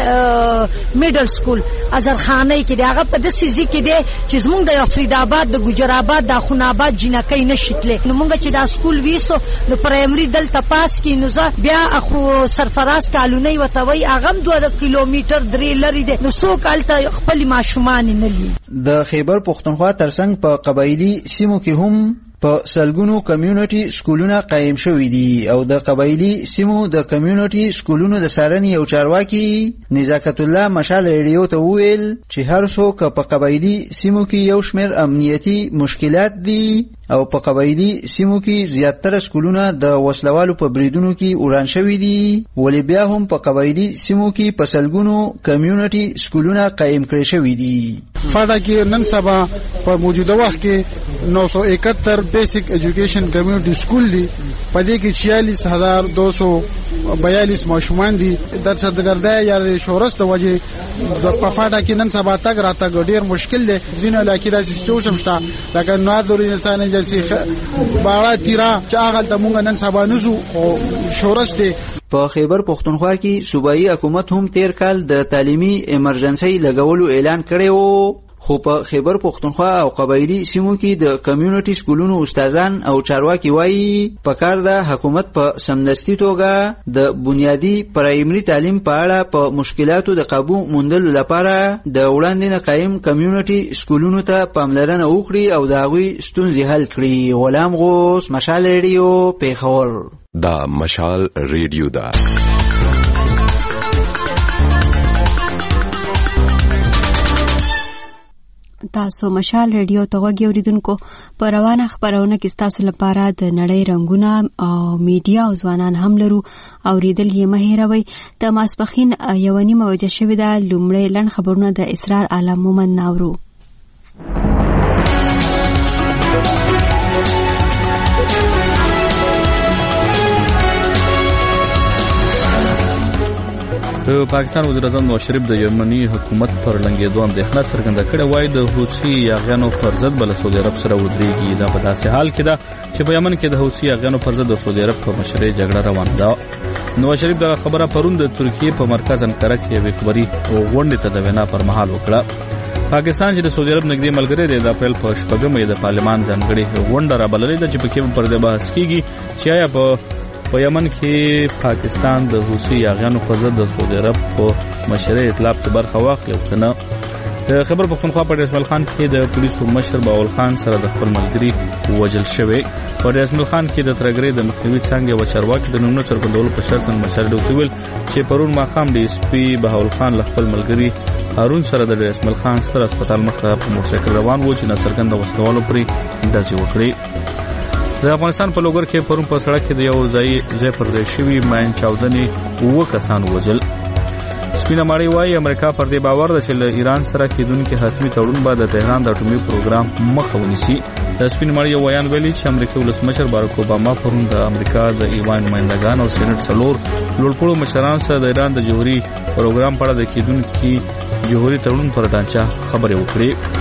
دی میډل سکول ازرخانۍ کې دی هغه په داسې ځای کې دی چې زمونږ د افریدآباد د ګجرآباد د اخوناباد جینکۍ نشي تللی. نو مونږ چې دا سکول ویسو نو پرایمري دلته پاس کې نو زه بیا اخو سرفراز کالونۍ ورته وایي هغه هم دوه کیلومیټر درې لرې دی نو څوک هلته خپلې ماشومان نه لي.
د خیبر پښتونخوا ترڅنګ په قبایلي سیمو کې هم په سلګونو کمیونټي سکولونه قایم شوي دي او د قبایلي سیمو د کمیونټي سکولونو د څارنې یو چارواکي نزاکت الله مشال ریډیو ته وویل چې هر څوک په قبایلي سیمو کې یو شمېر امنیتي مشکلات دي او په قبایلي سیمو کې زیاتره سکولونه د وسلوالو په بریدونو کې وران شوي دي ولې بیا هم په قبایلي سیمو کې په سلګونو کمیونټي سکولونه قایم کړي شوي دي.
فاډا کې نن سبا په موجوده وخت کې نو سو اکہتر بیسک ایجوکیشن کمیونټي سکول دي په دې کې چھیالیس هزار دو سو بیالیس ماشومان دي. د دهشتګردۍ یا د شورش د وجې په فاډا کې نن سبا تګ راتګ ډېر مشکل دی. ځینو علاقې داسې سیچویشن شته لکه نوادر انسان باړه تیرا چې هغه ته مونږ نن سبا نزو خو شورش دی.
په خیبر پښتونخوا کې صوبایي حکومت هم تیر کال د تعلیمي ایمرجنسي لګولو اعلان کړی و خو په خیبر پښتونخوا او قبایلی سیمو کې د کمیونټي سکولونو استادان او چارواکي وایي په کار د حکومت په سمدستي توګه د بنیادی پرایمري تعلیم په اړه په مشکلاتو د قابو موندلو لپاره د وړاندې نه قایم کمیونټي سکولونو ته پاملرنه وکړي او د هغوی ستونزې حل کړي. غلام غوث، مشال ریډیو، پیښور.
دا مشال ریډیو ده.
تاسو مشال ریډیو ته غوږی اوریدونکو په روانه خبرونه کې تاسو لپاره د نړۍ رنگونه او میډیا او ځوانان هم لرو اوریدل یې مه هېروئ. د ماسپخین یوه نیمه بجه شوې ده. لومړی لنډ خبرونه د اسرار عالم مومن ناورو.
پاکستان وزیر اعظم نواز شریف د یمني حکومت پر لنګېدو اندېښنه څرګنده کړې وای د حوثي یاغیانو پر ضد بل سعودي عرب سره ودرېږي. دا په داسې حال کې ده چې په یمن کې د حوثي یاغیانو پر ضد د سعودي عرب په مشرۍ جګړه روانه ده. نواز شریف دا خبره پرون د ترکیې په مرکز انقره کې یوې خبري غونډې ته د وینا پر مهال وکړه. پاکستان چې د سعودي عرب نږدې ملګری دی د اپریل په شپږمه یې د پارلمان ځانګړې غونډه رابللې ده چې پکې پر دې بحث کیږي چې آیا په په یمن کې پاکستان د حوثي یاغیانو په ضد د سعودي عرب په مشرۍ ائتلاف کې برخه واخلي او کنه. د خبر پښتونخوا په ډیسمل خان کې د پولیسو مشر باول خان سره د خپل ملګري وژل شوی. په ډیسمل خان کې د ترګرې د مخنیوي څنګه و چارواکي د نومونو څرګندولو په شرط نن مشر ډوکی ویل چې پرون ماښام د اس پی باول خان له خپل ملګري هارون سره د ډیسمل خان ستر هسپتال مخ ته په موټرسایکل روان و چې ناڅرګنده وسلوالو پرې ډزې وکړې. د افغانستان په لوګر کې پرون په سړک کې د یو ځای ځای پر ځای شوي ماین چاودنې اووه کسان وژل. سپینه ماڼۍ وایي امریکا پر دې باور ده چې له ایران سره کېدونکي حتمي تړون به د تهران د اټومي پروګرام مخه ونیسي. د سپینه ماڼۍ یو ویان ویلي چې امریکا ولسمشر باراک اوباما پرون د امریکا د ایوان نمایندګان او سېنټ څلور لوړپوړو مشرانو سره د ایران د جوهري پروګرام په اړه د کېدونکي جوهري تړون پر ډانچه خبرې وکړې.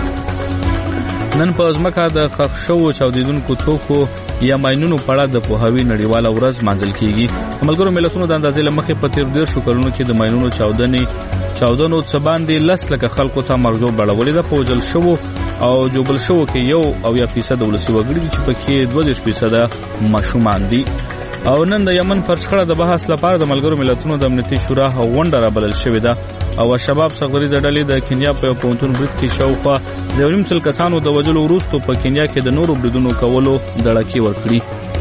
نن په ځمکه د ښخ شوو چاودېدونکو توکو یا ماینونو په اړه د پوهاوي نړیواله ورځ لمانځل کیږي. د ملګرو ملتونو د اندازې له مخې په تېرو دېرشو کلونو کې د ماینونو چاودنې چاودنو څه باندې لس لکه خلکو ته مرګ بړولې ده. په وژل شوو او جوبل شوو کې یو اویا فیصد ولسي وګړي دي چې پکې دوه دېرش فیصده ماشومان دي. او نن د یمن پر شخړه د بحث لپاره د ملګرو ملتونو د امنیتي شورا غونډه رابلل شوې ده. او شباب څغریزه ډلې د کینیا په پونتون برید کې شاوخوا د یو نیم سل کسانو د وژلو وروسته په کینیا کې د نورو بریدونو کولو ډړکې ورکړي.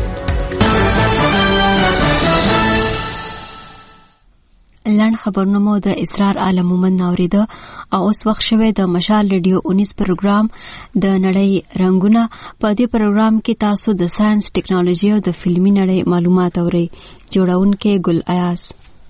لنډ خبرونه مو د اسرار عالم مومن اوریده. او اوس وخت شوی د مشال ریډیو اونیس پروګرام د نړۍ رنگونه. په دې پروګرام کې تاسو د ساينس ټیکنالوژي او د فلمي نړۍ معلومات اورئ. جوړونکي ګل ایاز.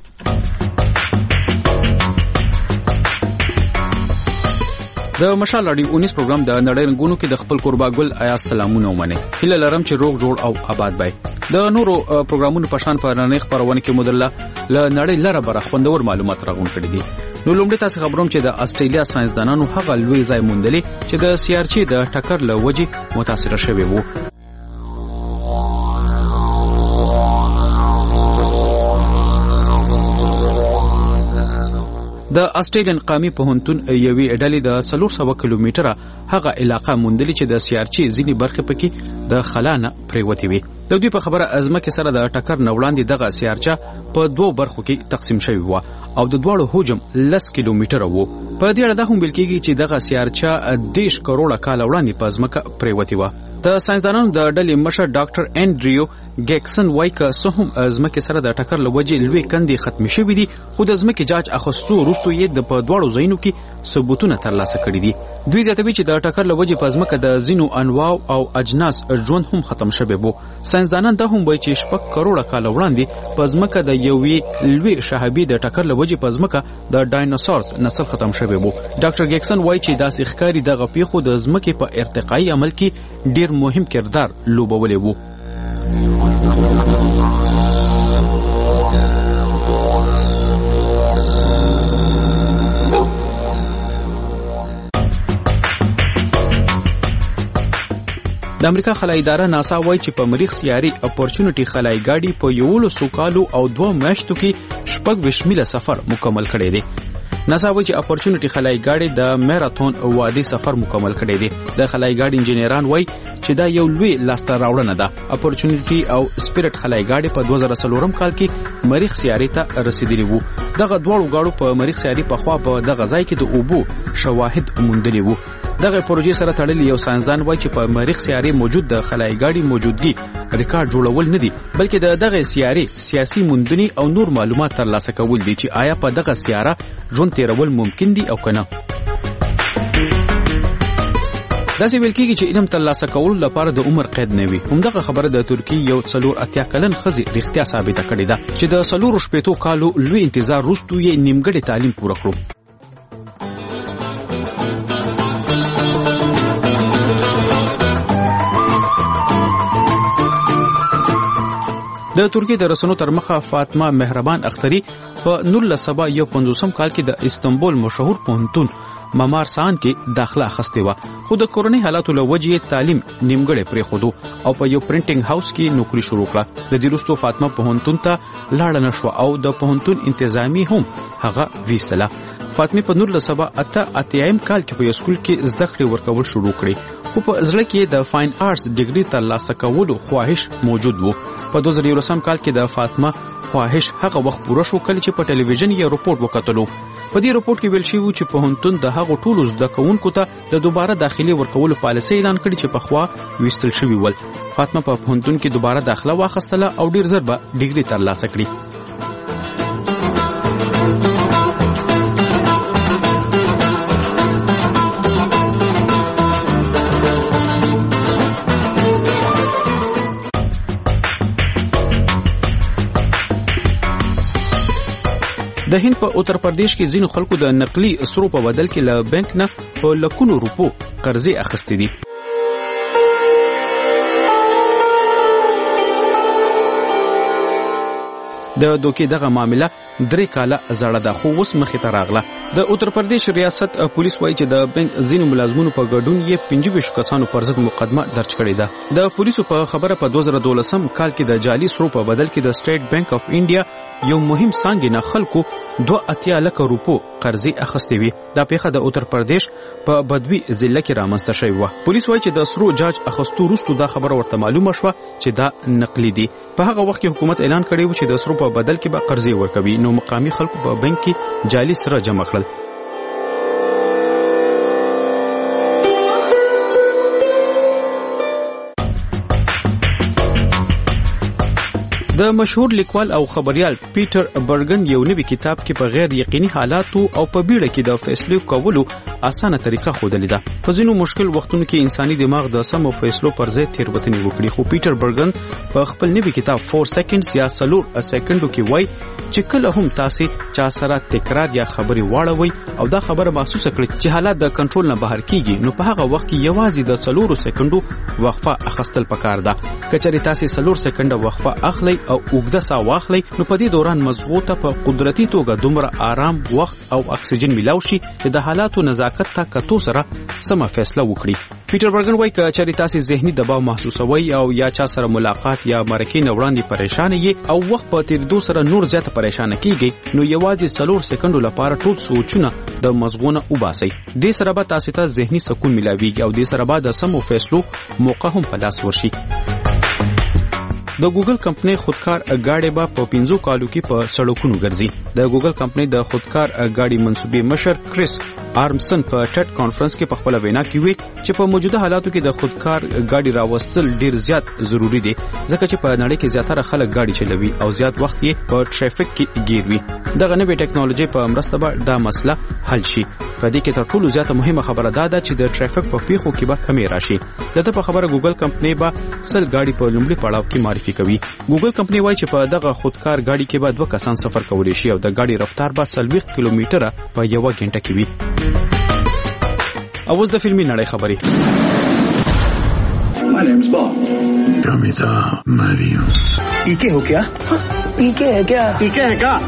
د مشال اډیو اونیس پروګرام د نړۍ رنگونو کې د خپل قربا ګل آیا سلامونه ومنه. هله لرم چې روغ جوړ او آباد بای. د نورو پروګرامونو په شان په نړۍ خبرونه کې مدله ل نړۍ لره بر خوندور معلومات راغون کړي دي. نو لومړی تاسو خبروم چې د استرالیا ساينسدانانو هغه لوی ځای موندلې چې د سیارچي د ټکر له وجې متاثر شوی وو. د استرالین قومي پوهنتون یوې ډلې د څلور سوه کیلومتره هغه علاقه موندلې چې د سیارچي ځینې برخې پکې د خلا نه پرېوتې وي. د دوی په خبره ازمکه سره د ټکر نه وړاندې دغه سیارچه په دوو برخو کې تقسیم شوی و او د دواړو حجم لس کیلومتره وو. په دې اړه دا هم ویل کېږي چې دغه سیارچه دېرش کروڑه کال وړاندې په ځمکه پرېوتې وه. د ساينسدانانو د ډلې مشر ډاکټر انډریو ګیکسن وایي که څه هم ځمکې سره د ټکر له وجې لوی کندې ختمې شوي دي خو د ځمکې جاج اخیستو وروسته یې د په دواړو ځایونو کې ثبوتونه ترلاسه کړي دي. دوی زیاتوي چې د ټکر له وجې په ځمکه د ځینو انواع او اجناس ژوند هم ختم شوی وو. ساينسدانان دا هم وایي چې شپږ کروڑه کاله وړاندې په ځمکه د یوې لوی شهابي د ټکر له وجې په ځمکه د ډایناسورز نسل ختم شوی وو. ډاکټر ګیکسن وایي چې داسې ښکاري دغه پیښو د ځمکې په ارتقایي عمل کې ډیر مهم کردار لوبولی وو. د امریکا خلای اداره ناسا وایي چې په مریخ سیاري اپورچونټي خلای ګاډي په یولسو کالو او دوه میاشتو کې شپږ ویشت میله سفر مکمل کړی دی. ناسا وایي چې اپورچونټي خلای ګاډي د میراتون وادي سفر مکمل کړی دی. د خلای ګاډي انجنیران وایي چې دا یو لوی لاسته راوړنه ده. اپورچونټي او سپیرټ خلای ګاډي په دوه زره څلورم کال کې مریخ سیاري ته رسیدلی وو. دغه دواړو ګاډو په مریخ سیاري په خوا په دغه ځای کې د اوبو شواهد موندلي وو. دغه پروژې سره تړلي یو ساينسدان وایي چې په مریخ سیاري موجود د خلای ګاډي موجودګي ریکارډ جوړول نه دي بلکې د دغه سیاري سیاسي موندنې او نور معلومات ترلاسه کول دي چې آیا په دغه سیاره ژوند تیرول ممکن دي او کنه. داسې ویل کېږي چې علم ترلاسه کولو لپاره د عمر قید نه وي. همدغه خبره د ترکیې یو څلور اتیا کلن ښځې رښتیا ثابته کړې ده چې د څلورو شپېتو کالو لوی انتظار وروسته یې نیمګړی تعلیم پوره کړو. د ترکیې د رسنیو تر مخه فاطمه مهربان اختری په نولس سوه یو پنځوسم کال کې د استنبول مشهور پوهنتون ممار سان کې داخله اخیستې وه، خو د کورنۍ حالاتو له وجې تعلیم نیمګړی پرېښودو او په یو پرنټینګ هاوس کې نوکري شروع کړه. د دې وروسته فاطمه پوهنتون ته لاړه نه شوه او د پوهنتون انتظامی هم هغه ویستله. فاطمه په نولس سوه اته اتیایم کال کې په یو سکول کې زده کړې ورکول شروع کړې، خو په زړه کې د فاین آرټس ډیګري ترلاسه کولو خواهش موجود و. په دوه زره یولسم کال کې د فاطمه خواهش هغه وخت پوره شو کله چې په ټلویزیون یې رپورټ وکتلو. په دې رپورټ کې ویل شوی چې پوهنتون د هغو ټولو زده کوونکو ته د دوباره داخلي ورکولو پالیسۍ اعلان کړي چې پخوا ویستل شوي ول. فاطمه په پوهنتون کې دوباره داخله واخیستله او ډیر ژر به ډیګري ترلاسه کړي. د هند په اتر پردیش کې ځینو خلکو د نقلي سرو په بدل کې له بانک نه په لکونو روپو قرضې اخیستې دي. د دوکې دغه معامله درې کاله زړه ده، خو اوس مخې ته راغله. د اتر پردیش ریاست پولیس وایي چې د بانک ځینو ملازمونو په ګډون یې پنځه ویشت کسانو پر ضد مقدمه درج کړې ده. د پولیسو په خبره په دوه زره دولسم کال کې د جعلي سرو په بدل کې د سټیټ بانک اف انډیا یو مهم څانګې نه خلکو دوه اتیا لکه روپو قرضې اخیستې وي. دا پیښه د اتر پردیش په بدوي ضلع کې رامنځته شوې وه. پولیس وایي چې د سرو جاج اخیستو وروسته دا خبره ورته معلومه شوه چې دا نقلي دي. په هغه وخت کې حکومت اعلان کړی و چې د سرو په بدل کې به قرضې ورکوي، نو مقامي خلکو په بانک کې جعلي سره جمع کړل. د مشهور لیکوال او خبريال پیټر برګن یو نوی کتاب کې په غیر یقیني حالاتو او په بیړه کې د فیصلو کولو اسانه طریقه ښودلې ده. په ځینو مشکل وختونو کې انساني دماغ د سمو فیصلو پر ځای تېروتنې وکړي، خو پیټر برګن په خپل نوی کتاب فور سیکنډز یا څلور سیکنډو کې وایي چې کله هم تاسو چا سره تکرار یا خبري واړوي او دا خبره محسوسه کړئ چې حالات د کنټرول نه بهر کیږي، نو په هغه وخت کې یوازې د څلور سیکنډو وقفه اخیستل پکار ده. کچري تاسو څلور سیکنډه وقفه اخلي او اوږده ساه واخلي، نو په دې دوران مزغو ته په قدرتي توګه دومره آرام وخت او اکسیجن ملاو شي چې د حالاتو نزاکت ته کتو سره سمه فیصله وکړي. پیټر برګن وایي که چېرې تاسو ذهني دباو محسوسوي او یا چا سره ملاقات یا مرکې نه وړاندې پریشان یې او وخت په تیریدو سره نور زیاته پریشان کیږي، نو یوازې څلور سکندو لپاره ټول سوچونه د مزغونه وباسي. دې سره به تاسو ته ذهني سکون ملاويږي او دې سره به د سمو فیصلو موقع هم په لاس ورشي. د ګوګل کمپنۍ خودکار ګاډي به په پنځو کالو کې په سړکونو ګرځي. د ګوګل کمپنۍ د خودکار ګاډي منصوبې مشر کریس آرمسن په ټټ کانفرنس کې په خپل وینا کې وی چې په موجوده حالاتو کې د خودکار ګاډي راوستل ډیر زیات ضروری دي، ځکه چې په نړۍ کې زیاتره خلک ګاډي چلوي او زیات وخت یې په ټریفیک کې ګیر وي. دغه نوې ټیکنالوژي په مرسته به دا مسله حل شي. په دې کې تر ټولو زیاته مهمه خبره دا ده چې د ټریفیک په پیښو کې به کمی راشي. دغه په خبره ګوګل کمپنۍ به سل ګاډي په لومړي پړاو کې معرفي کوي. ګوګل کمپنۍ وایي چې په دغه خودکار ګاډي کې به دوه کسان سفر کولی شي او د ګاډي رفتار به څلوېښت کیلومتره په یوه غنټه کې وي. اوس د فلمي نړۍ خبرې.
Promito, Mario.
¿Y qué हो क्या? ¿Y qué है क्या? ¿Y qué है क्या?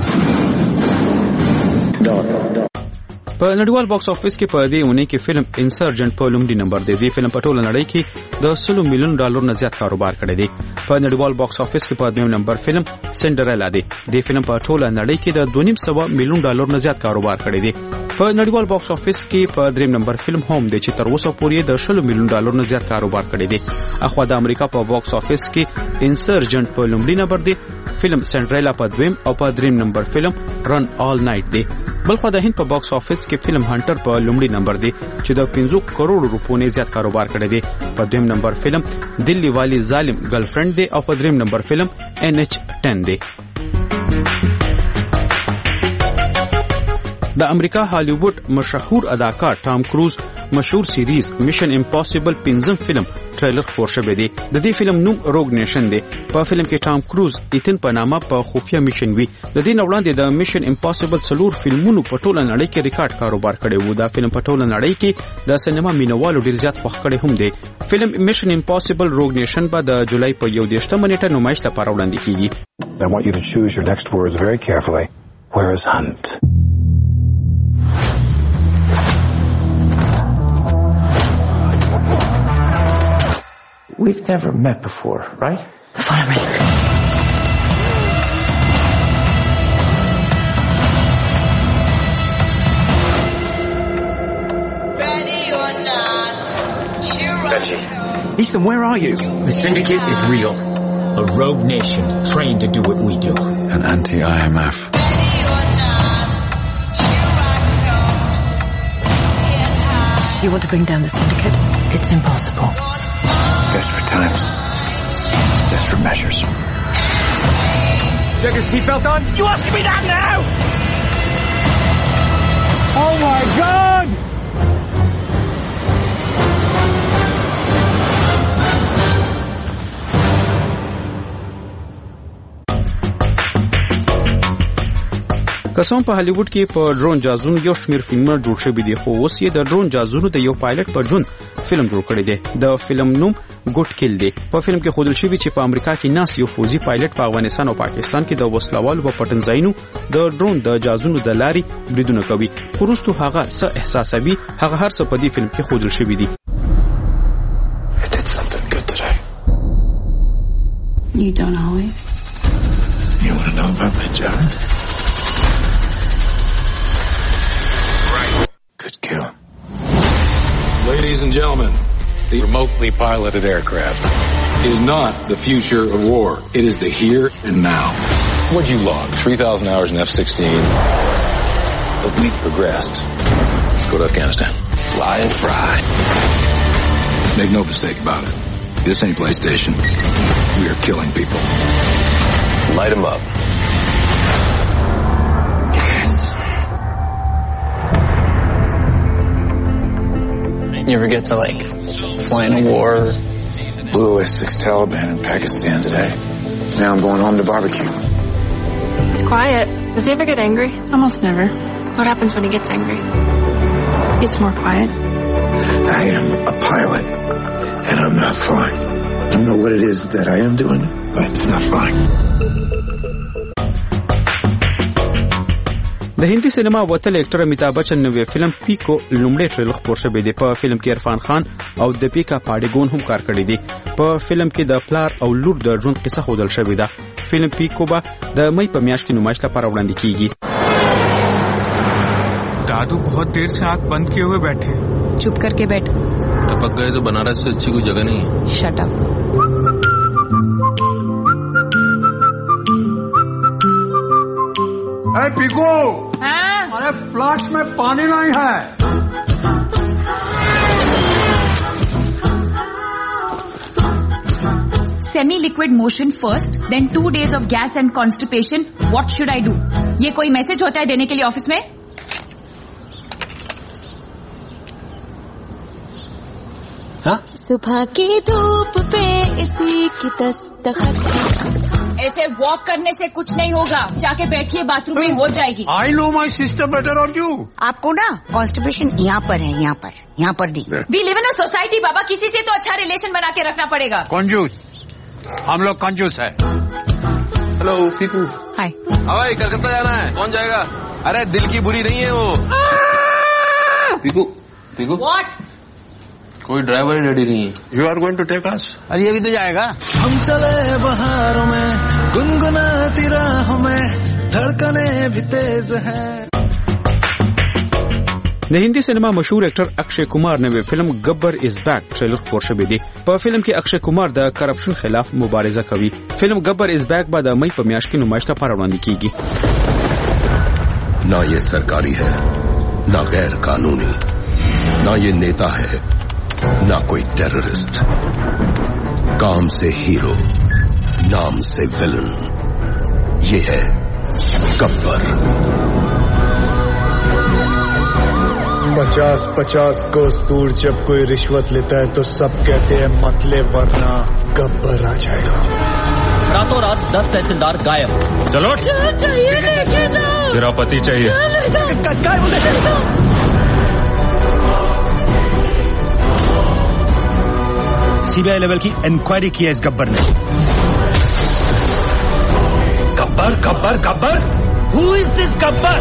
په نړیوال باکس افیس کې په دې اونۍ کې فلم انسرجنټ په لومړي نمبر دی. دې فلم په ټوله نړۍ کې د سلو میلیون ډالر نه زیات کاروبار کړی دی. په نړیوال باکس افیس کې په دویم نمبر فلم سندرلا دی. دې فلم په ټوله نړۍ کې د دوه نیم سوه میلیون ډالر نه زیات کاروبار کړی دی. په نړیوال باکس افیس کې په دریم نمبر فلم هوم دی چې تر اوسه پورې د شلو میلیون ډالر نه زیات کاروبار کړی دی. اخوا د امریکا په باکس افیس کې انسرجنټ په لومړي نمبر دی، فلم سندرلا په دویم او په دریم نمبر فلم رن آل نایټ دی. بلخو د هند په باکس افیس کې فلم هانټر په لومړي نمبر دی چې د پنځه کروڑ روپو نه زیات کاروبار کړی دی. په دویم نمبر فلم دلی والی ظالم ګرلفرند دی او په دریم نمبر فلم ان ایچ ټن دی. د امریکا هالیوډ مشهور اداکار ټام کروز مشهور سیریز میشن امپاسیبل پنځم فلم ټریلر خپور شوی دی. د دې فلم نوم روګ نیشن دی. په فلم کې ټام کروز ایتن په نامه په خفیه میشن وی. د دې وړاندې د میشن امپاسیبل څلور فلمونو په ټوله نړۍ کې ریکارډ کاروبار کړی وو. دا فلم په ټوله نړۍ کې د سینما مینوالو ډیر زیات خوښ کړی هم دی. فلم میشن امپاسیبل روګ نیشن به د جولای په یو دېرشمه نیټه نمایش لپاره وړاندې کیږي.
I want you to choose your next words very carefully. Where is Hunt?
We've never met before, right?
Follow me.
Reggie. Ethan, where are you?
The Syndicate is real. A rogue nation trained to do what we do.
An anti-I M F.
You want to bring down the Syndicate? It's impossible.
Desperate times. Desperate measures.
Check your seatbelt on. You want to be down now? Oh my God!
قسم په هالیوډ کې په ډرون جازونو یو شمیر فلمونه جوړ شوي دي، خو اوس یې د ډرون جازونو د یو پایلټ په ژوند فلم جوړ کړی دی. د فلم نوم ګوټ کیل دی. په فلم کې ښودل شوي چې په امریکا کې ناس یو فوزي پایلټ په افغانستان او پاکستان کې د وسلوالو په پټنځایونو د ډرون د جازونو د لارې بریدونه کوي. خو وروستو هغه څه احساسوي، هغه هر څه په دې فلم کې ښودل شوي دي.
I did something good today.
You don't always.
You want to know about my job? Good kill.
Ladies and gentlemen, the remotely piloted aircraft is not the future of war. It is the here and now. What'd you log? three thousand hours in F sixteen. But we've progressed. Let's go to Afghanistan. Fly and fry. Make no mistake about it. This ain't PlayStation. We are killing people. Light them up.
You ever get to, like, fly in a war?
Blew away six Taliban in Pakistan today. Now I'm going home to barbecue.
He's quiet. Does he ever get angry? Almost never. What happens when he gets angry? It's more quiet.
I am a pilot, and I'm not flying. I don't know what it is that I am doing, but it's not flying.
د هندي سینما وتل اکټر امیتابھ بچن نوې فلم پیکو لومړی ټریلر خپور شوی دی. په فلم کې عرفان خان او دیپیکا پاډیګون هم کار کړی دی. په فلم کې د پلار او لور د ژوند قصه ښودل شوې ده. فلم پیکو به د مئی په میاشت کې نمایش لپاره وړاندې کیږي.
दादू बहुत देर से आंख बंद किए हुए बैठे.
चुप करके बैठ.
टपक गए तो बनारस से अच्छी कोई जगह नहीं है.
Shut up.
अरे पिको, अरे फ्लैश में पानी नहीं है.
Semi liquid motion first, then two days of gas and constipation. What should I do? ये कोई मैसेज होता है देने के लिए ऑफिस में? हाँ?
सुबह की धूप पे इसी की दस्तखत.
ऐसे वॉक करने से कुछ नहीं होगा. जाके बैठिए, बाथरूम में हो जाएगी.
I know my sister better or you.
आपको ना कॉन्स्टिपेशन यहाँ पर है, यहाँ पर, यहाँ पर नहीं.
We live in a society बाबा, किसी से तो अच्छा रिलेशन बना के रखना पड़ेगा.
कंजूस, हम लोग कंजूस है.
हेलो पीकू.
हाय.
हवाई कलकत्ता जाना है. कौन जाएगा? अरे दिल की बुरी नहीं है वो. पीकू पीकू.
What?
कोई ड्राइवर ही रेडी नहीं है.
You are going to take us.
अरे ये भी तो जाएगा.
हम चले बहारों में, गुनगुनाती राहों में, धड़कने भी तेज हैं.
د هندي سینما مشهور اکټر اکشے کمار نوې فلم گبر از بیک ټریلر خپور شوی دی. په فلم کې اکشے کمار د کرپشن خلاف مبارزه کوي. فلم گبر از بیک به د مئی په میاشت کې نمایش لپاره وړاندې کیږي.
ना ये सरकारी है, ना गैर कानूनी, ना ये नेता है, ना कोई टेररिस्ट. काम से हीरो, नाम से विलन. ये है गब्बर.
पचास पचास को दूर जब कोई रिश्वत लेता है तो सब कहते हैं मत ले वरना गब्बर आ जाएगा।
रातों रात दस तहसीलदार गायब।
चलो
चाहिए
तेरा पति चाहिए।
सीबीआई लेवल की इंक्वायरी की है इस गब्बर ने।
Gabbar Gabbar Gabbar
who is this Gabbar?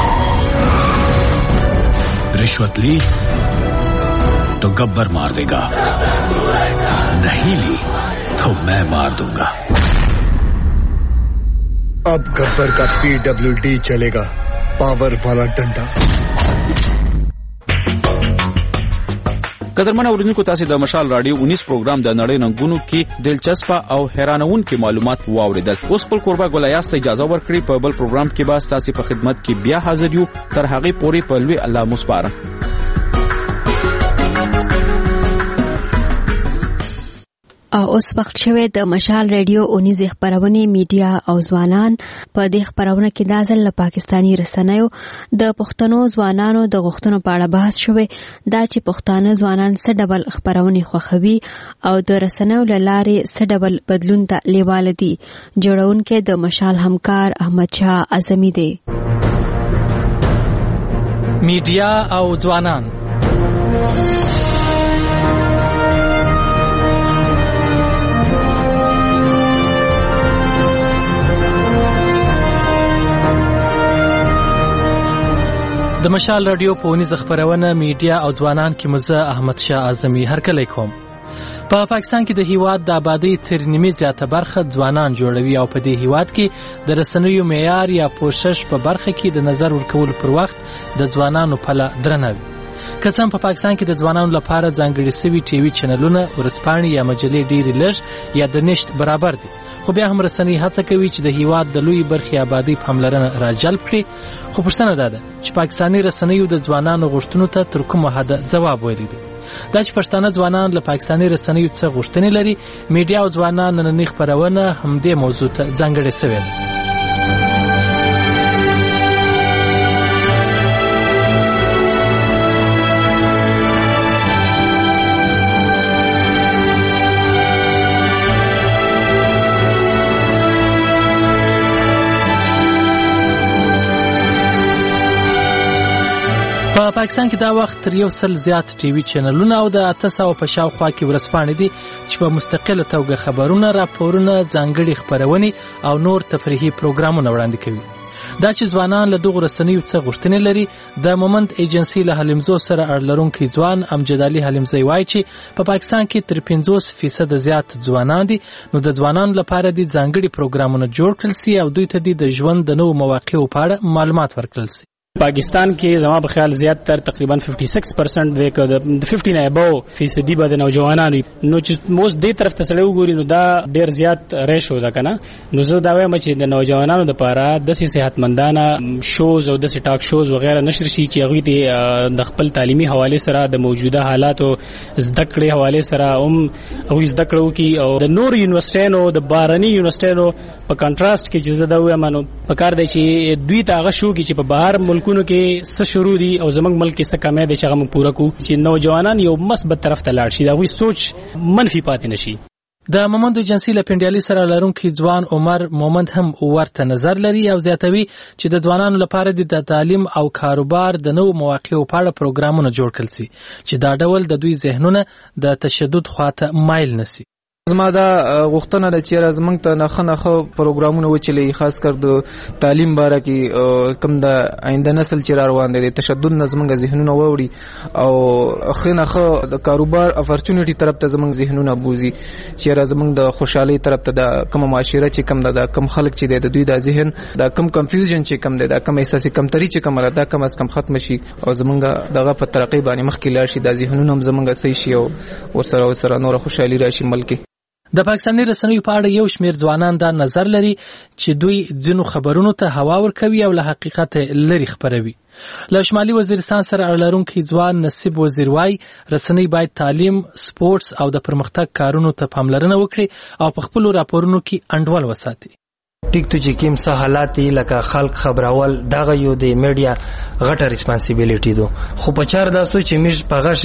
रिश्वत ली तो गब्बर मार देगा, नहीं ली तो मैं मार दूंगा।
अब गब्बर का पीडब्ल्यूडी चलेगा, पावर वाला डंडा।
قدرمن اوریدونکو تاسو د مشال رادیو उन्नीस پروګرام د نړۍ ننګونو کې دلچسپ او حیرانونکي معلومات واوریدل. اوس په قربا ګولایاست اجازه ورکړي په بل پروګرام کې به تاسو په خدمت کې بیا حاضر یو. تر هغه پورې په لوی الله مسپاره.
او اوس وخت شوه د مشال رادیو اونیز خبرونه میډیا او ځوانان په دې خبرونه کې د ځل پاکستانی رسنیو د پښتنو ځوانانو د غوښتنو په اړه بحث شوه. دا چې پښتانه ځوانان څه ډول خبرونه خوښوي او د رسنیو لاره څه ډول بدلون ته لیواله دي. جوړونکو د مشال همکار احمد شاه اعظمي دی.
میډیا او ځوانان د مشال رادیو په ونیز خبرونه میډیا او ځوانان کې مزه احمد شاه اعظمي هرکلی کوم. په پا پاکستان کې د هیواد د آبادی تر نیمه زیاته برخه ځوانان جوړوي او په دې هیواد کې د رسنیو معیار یا پوښښ په برخه کې د نظر ورکول پر وخت د ځوانانو پله درنه وي. که څه هم په پاکستان کې د ځوانانو لپاره ځانګړي سوي ټي وي چینلونه، ورځپاڼې یا مجلې ډېرې لږ یا د نشت برابر دي، خو بیا هم رسنۍ هڅه کوي چې د هیواد د لوی برخې آبادی پاملرنه راجلب کړي. خو پوښتنه ده چې پاکستاني رسنیو د ځوانانو غوښتنو ته تر کومه حده ځواب ویلی دی. دا چې پښتانه ځوانان له پاکستاني رسنیو څه غوښتنې لري، میډیا او ځوانان نننۍ خپرونه همدې موضوع ته ځانګړې سوې ده. په پاکستان کې دا وخت تر یو سل زیات ټي وي چینلونه او د اته سوه په شاوخوا کې ورځپاڼې دي چې په مستقله توګه خبرونه، راپورونه، ځانګړي خپرونې او نور تفریحي پروګرامونه وړاندې کوي. دا چې ځوانان له دغو رسنیو څه غوښتنې لري، د مومند ایجنسي له حلیمزو سره اړه لرونکی ځوان امجد علي حلیمزی وایي چې په پاکستان کې تر پنځوس فیصده زیات ځوانان دي، نو د ځوانانو لپاره دي ځانګړي پروګرامونه جوړ کړل سي او دوی ته د ژوند د نوو مواقعو په اړه معلومات ورکړل سي.
پاکستان کې زما په خیال زیات تر تقریبا छप्पन پرسنٹ د پنځه نه ابو فیصدي به د نوجوانانو نو چې موږ دې طرف ته سړی وګوري نو دا ډیر زیات ریشو ده کنه. نو زه دا وایم چې د نوجوانانو لپاره د صحتمندانه شوز او د ټاک شوز وغیرہ نشر شي چې هغه د خپل تعلیمي حواله سره د موجوده حالاتو زده کړې حواله سره هم او زده کړو کی او د نور یونیورسيټانو د بارني یونیورسيټانو په کنټراست کې چې زه دا وایم نو په کار دی چې دوی ته هغه شو کې چې په بهر ملکونو کې څه شروع دي او زمنګ ملک کې څه کمې دي چې هغه پوره کو چې نوجوانان یو مثبت طرف ته لاړ شي دا وی سوچ منفي پاتې نشي.
د مومند ایجنسي له پنډیالي سره لرونکي ځوان عمر مومند هم ورته نظر لري او زیاتوي چې د ځوانانو لپاره د تعلیم او کاروبار د نوو مواقعو په اړه پروګرامونه جوړ کړل سي چې دا ډول د دوی ذهنونه د تشدد خواته مایل نشي.
زما دا غوښتنه ده چې زمونږ ته نه خنخه پروګرامونه وچلي، خاص کر د تعلیم باره کې کم د آینده نسل چې را روان دي د تشدد نه زمونږ ذهنونه ووړي او خنخه د کاروبار اپورچونټي طرف ته زمونږ ذهنونه بوزي چې زمونږ د خوشحالي طرف ته د کم معاشره چې کم د کم خلک چې د دوی د ذهن د کم کنفیوژن چې کم د کم احساسي کمتري چې کم راځي کم از کم ختم شي او زمونږ دغه په ترقی باندې مخکې لاړ شي د ذهنونه هم زمونږ صحیح شي او ورسره ورسره نور خوشحالي راشي ملک.
د پاکستاني رسنیو په اړه یو شمېر ځوانان دا نظر لري چې دوی ځینو خبرونو ته هوا ورکوي او له حقیقت لري خبروي. له شمالي وزیرستان سره اړه لرونکی ځوان نصیب وزیر وای رسنۍ باید تعلیم، سپورتس او د پرمختګ کارونو ته پاملرنه وکړي او په خپلو راپورونو کې انډول وساتي.
ټیک ته چې کوم څه حالات لکه خلک خبرول دغه یو د میډیا
غټه ریسپانسیبিলিټي دو خو په چار داسو چې میش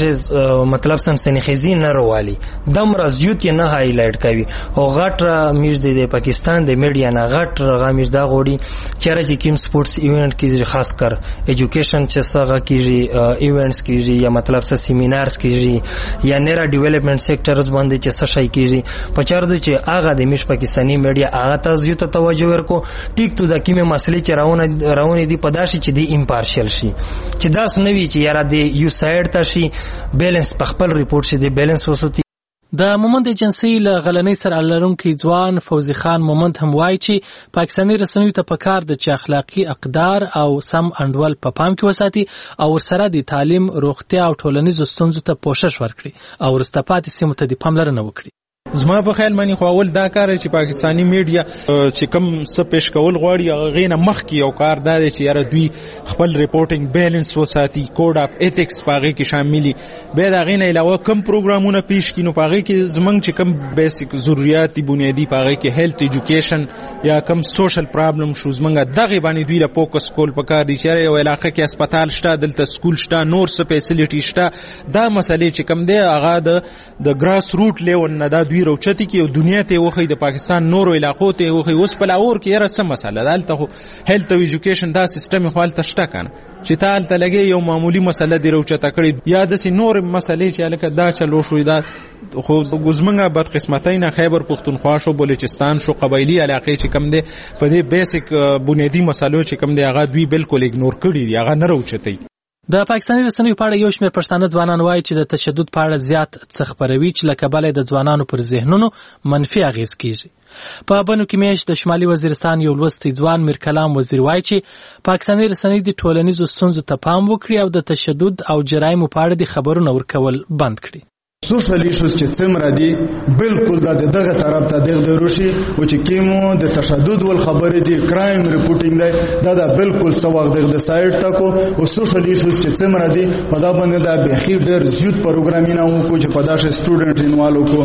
پغه مطلب څنګه خېزي نه روالي دم راز یوت نه هایلایټ کوي او غټ میش د پاکستان د میډیا نه غټ غامیش دا غوړي چیرې چې کیم سپورتس ایونت کې خاص کر ایجوکیشن چې څنګه کیږي ایونټس کیږي یا مطلب څه سیمینارز کیږي یا نيرا ډیولپمنٹ سېکټرز باندې چې څه شي کیږي په چار د چې هغه د میش پاکستانی میډیا هغه تاسو ته توجه ورکو ټیک تو د کیمه مسلې چې راونه راونه دي پداشي چې دی امپارشل شي چې داس نوي چې یاره دی یو سایډ ته شي بیلانس په خپل ریپورت شي دی بیلانس وسوتي
د مومند ایجنسی له غلنۍ سره لرونکي ځوان فوزي خان مومند هم وایي چې پاکستاني رسنیو ته پکار د چې اخلاقی اقدار او سم انډول په پام کې وساتي او ورسره د تعلیم روغتیا او ټولنیزو ستونزو ته پوښښ ورکړي او ورستپاتې سیمو ته د پاملرنه وکړي.
زما په خیال باندې خو اول دا کار چې پاکستانی میډیا چې کم څه پیش کول غواړي هغه نه مخکې یو کار دا دی چې یاره دوی خپل ریپورټینګ بیلانس وساتي کوډ اف ایتکس پاغه کې شاملي به دا غینه علاوه کم پروګرامونه پیش کینو پاغه کې زمنګ چې کم بیسیک ضرورت بنیادی پاغه کې هیلث ایجوکیشن یا کم سوشل پرابلم شو زمنګ دغه باندې دوی لا فوکس کول پکار دي چې یو علاقه کې هسپتال شته دلته سکول شته نور څه فیسیلیټی شته دا مسلې چې کم دی هغه د د ګراس روټ لیول نه دا دوی روچتی کې او دنیا ته وخی د پاکستان نورو علاقو ته وخی اوس په لاور کې یره څه مسله دالته خو هیلث او ایجوکیشن دا سیستم خو حالت شته کنه چې تال ته لګي یو معمولی مسله دی روچته کړي یا د سي نور مسلې چې الکه دا چلو شوې دا خو ګزمنګه بد قسمتای نه خیبر پختونخوا شو بلوچستان شو قبایلی علاقې چې کم دي په دې بیسیک بنیادی مسلو چې کم دي هغه دوی بالکل اګنور کړي دي هغه نه روچتي.
د پاکستاني رسنیو په اړه یو شمېر پښتانه ځوانان وایي چې د تشدد په اړه زیات څه خبروي چې له کبله د ځوانانو پر ذهنونو منفي اغیز کیږي. په بنو کې میش د شمالي وزیرستان یو لوستی ځوان میر کلام وزیر وایي چې پاکستاني رسنۍ د ټولنیزو ستونزو ته پام وکړي او د تشدد او جرایمو په اړه د خبرونه ورکول بند کړي.
سوشل ایشوز چې څومره دي بالکل د دغه طرف ته دغه روشي او چې کیمو د تشدد ول خبرې دي کرایم ریپورټینګ دی دا د بالکل څو وخت د سایت تا کو او سوشل ایشوز چې څومره دي په دا باندې د بهخي ډېر زیات پروګرامینګ او کو چې په داسې سټوډنټ انوالو کو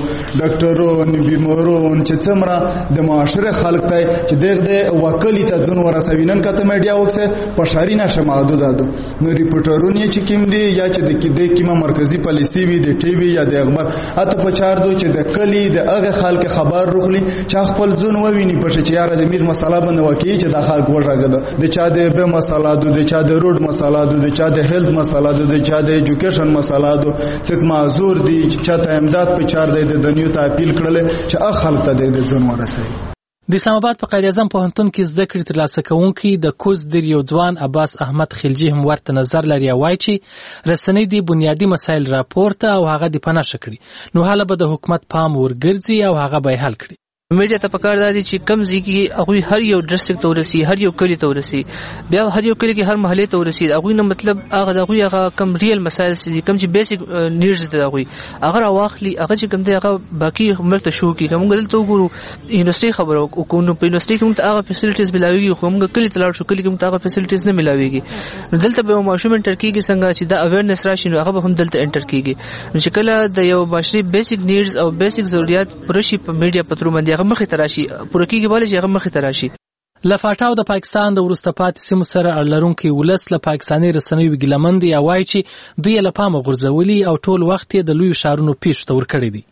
ډاکټرو بیمارو چې څومره د معاشره خلک ته چې دغه وکالي ته ځون ورسوینن کته میډیا وکسه په شاري نشه محدود ده نو ریپورټرونه چې کیم دي یا چې د کې کیمه مرکزی پالیسی وي د ټي وي یا د اخبار اته په چار دو چې د کلی د هغه خلک خبر روخلی چې خپل ځون وویني په چې یاره د میر مسله باندې وکی چې د خلک وژغه د چا د به مسله د چا د روډ مسله د چا د هیلث مسله د چا د ایجوکیشن مسله د څک معذور دي چې چا ته امداد په چار د دنیو ته اپیل کړل چې هغه خلک ته د ځون ورسوي.
د اسلام آباد په قائد اعظم پوهنتون کې زده کړې ترلاسه کوونکي د کوز در یو ځوان عباس احمد خلجي هم ورته نظر لري او وایي چې رسنۍ د بنیادی مسایل راپورته او هغه د پناه شکړي نو حاله به د حکومت پام ورګرځي او هغه به حل کړي.
میډیا ته پکار دی چې کم ځکه هغه هر یو ډسټریکټ ته ورسي هر یو کلی ته ورسي بیا هر یو کلی کې هر محله ته ورسي هغه نه مطلب هغه دغه هغه کم ریل مسایل چې کم چې بیسیک نیډز دي هغه هغه واخلي هغه چې کم دی هغه باقي مرته شو کې کوم دلته وګورو یونیورسيټي خبرو کو نو په یونیورسيټي کې موږ هغه فیسیلیټیز ملاويږي خو موږ کلی تلل شو کلی کې موږ هغه فیسیلیټیز نه ملاويږي نو دلته به ماشوم انټر کیږي څنګه چې دا اویرنس راشي نو هغه هم دلته انټر کیږي نو چې کله د یو معاشري بیسیک نیډز او بیسیک ضرورت پرشي په میډیا پترو باندې هغه مخې تراشي پرکیږي بل چې هغه مخې ته راشي.
لفاټاو د پاکستان د وروسته پاتې سیمو سره اړلرونکي ولس له پاکستاني رسنیو ګیلمن دي او وایي چې دوی له پامه غورځولي او ټول وخت یې د لویو ښارونو پیښو ته ورکړی دي.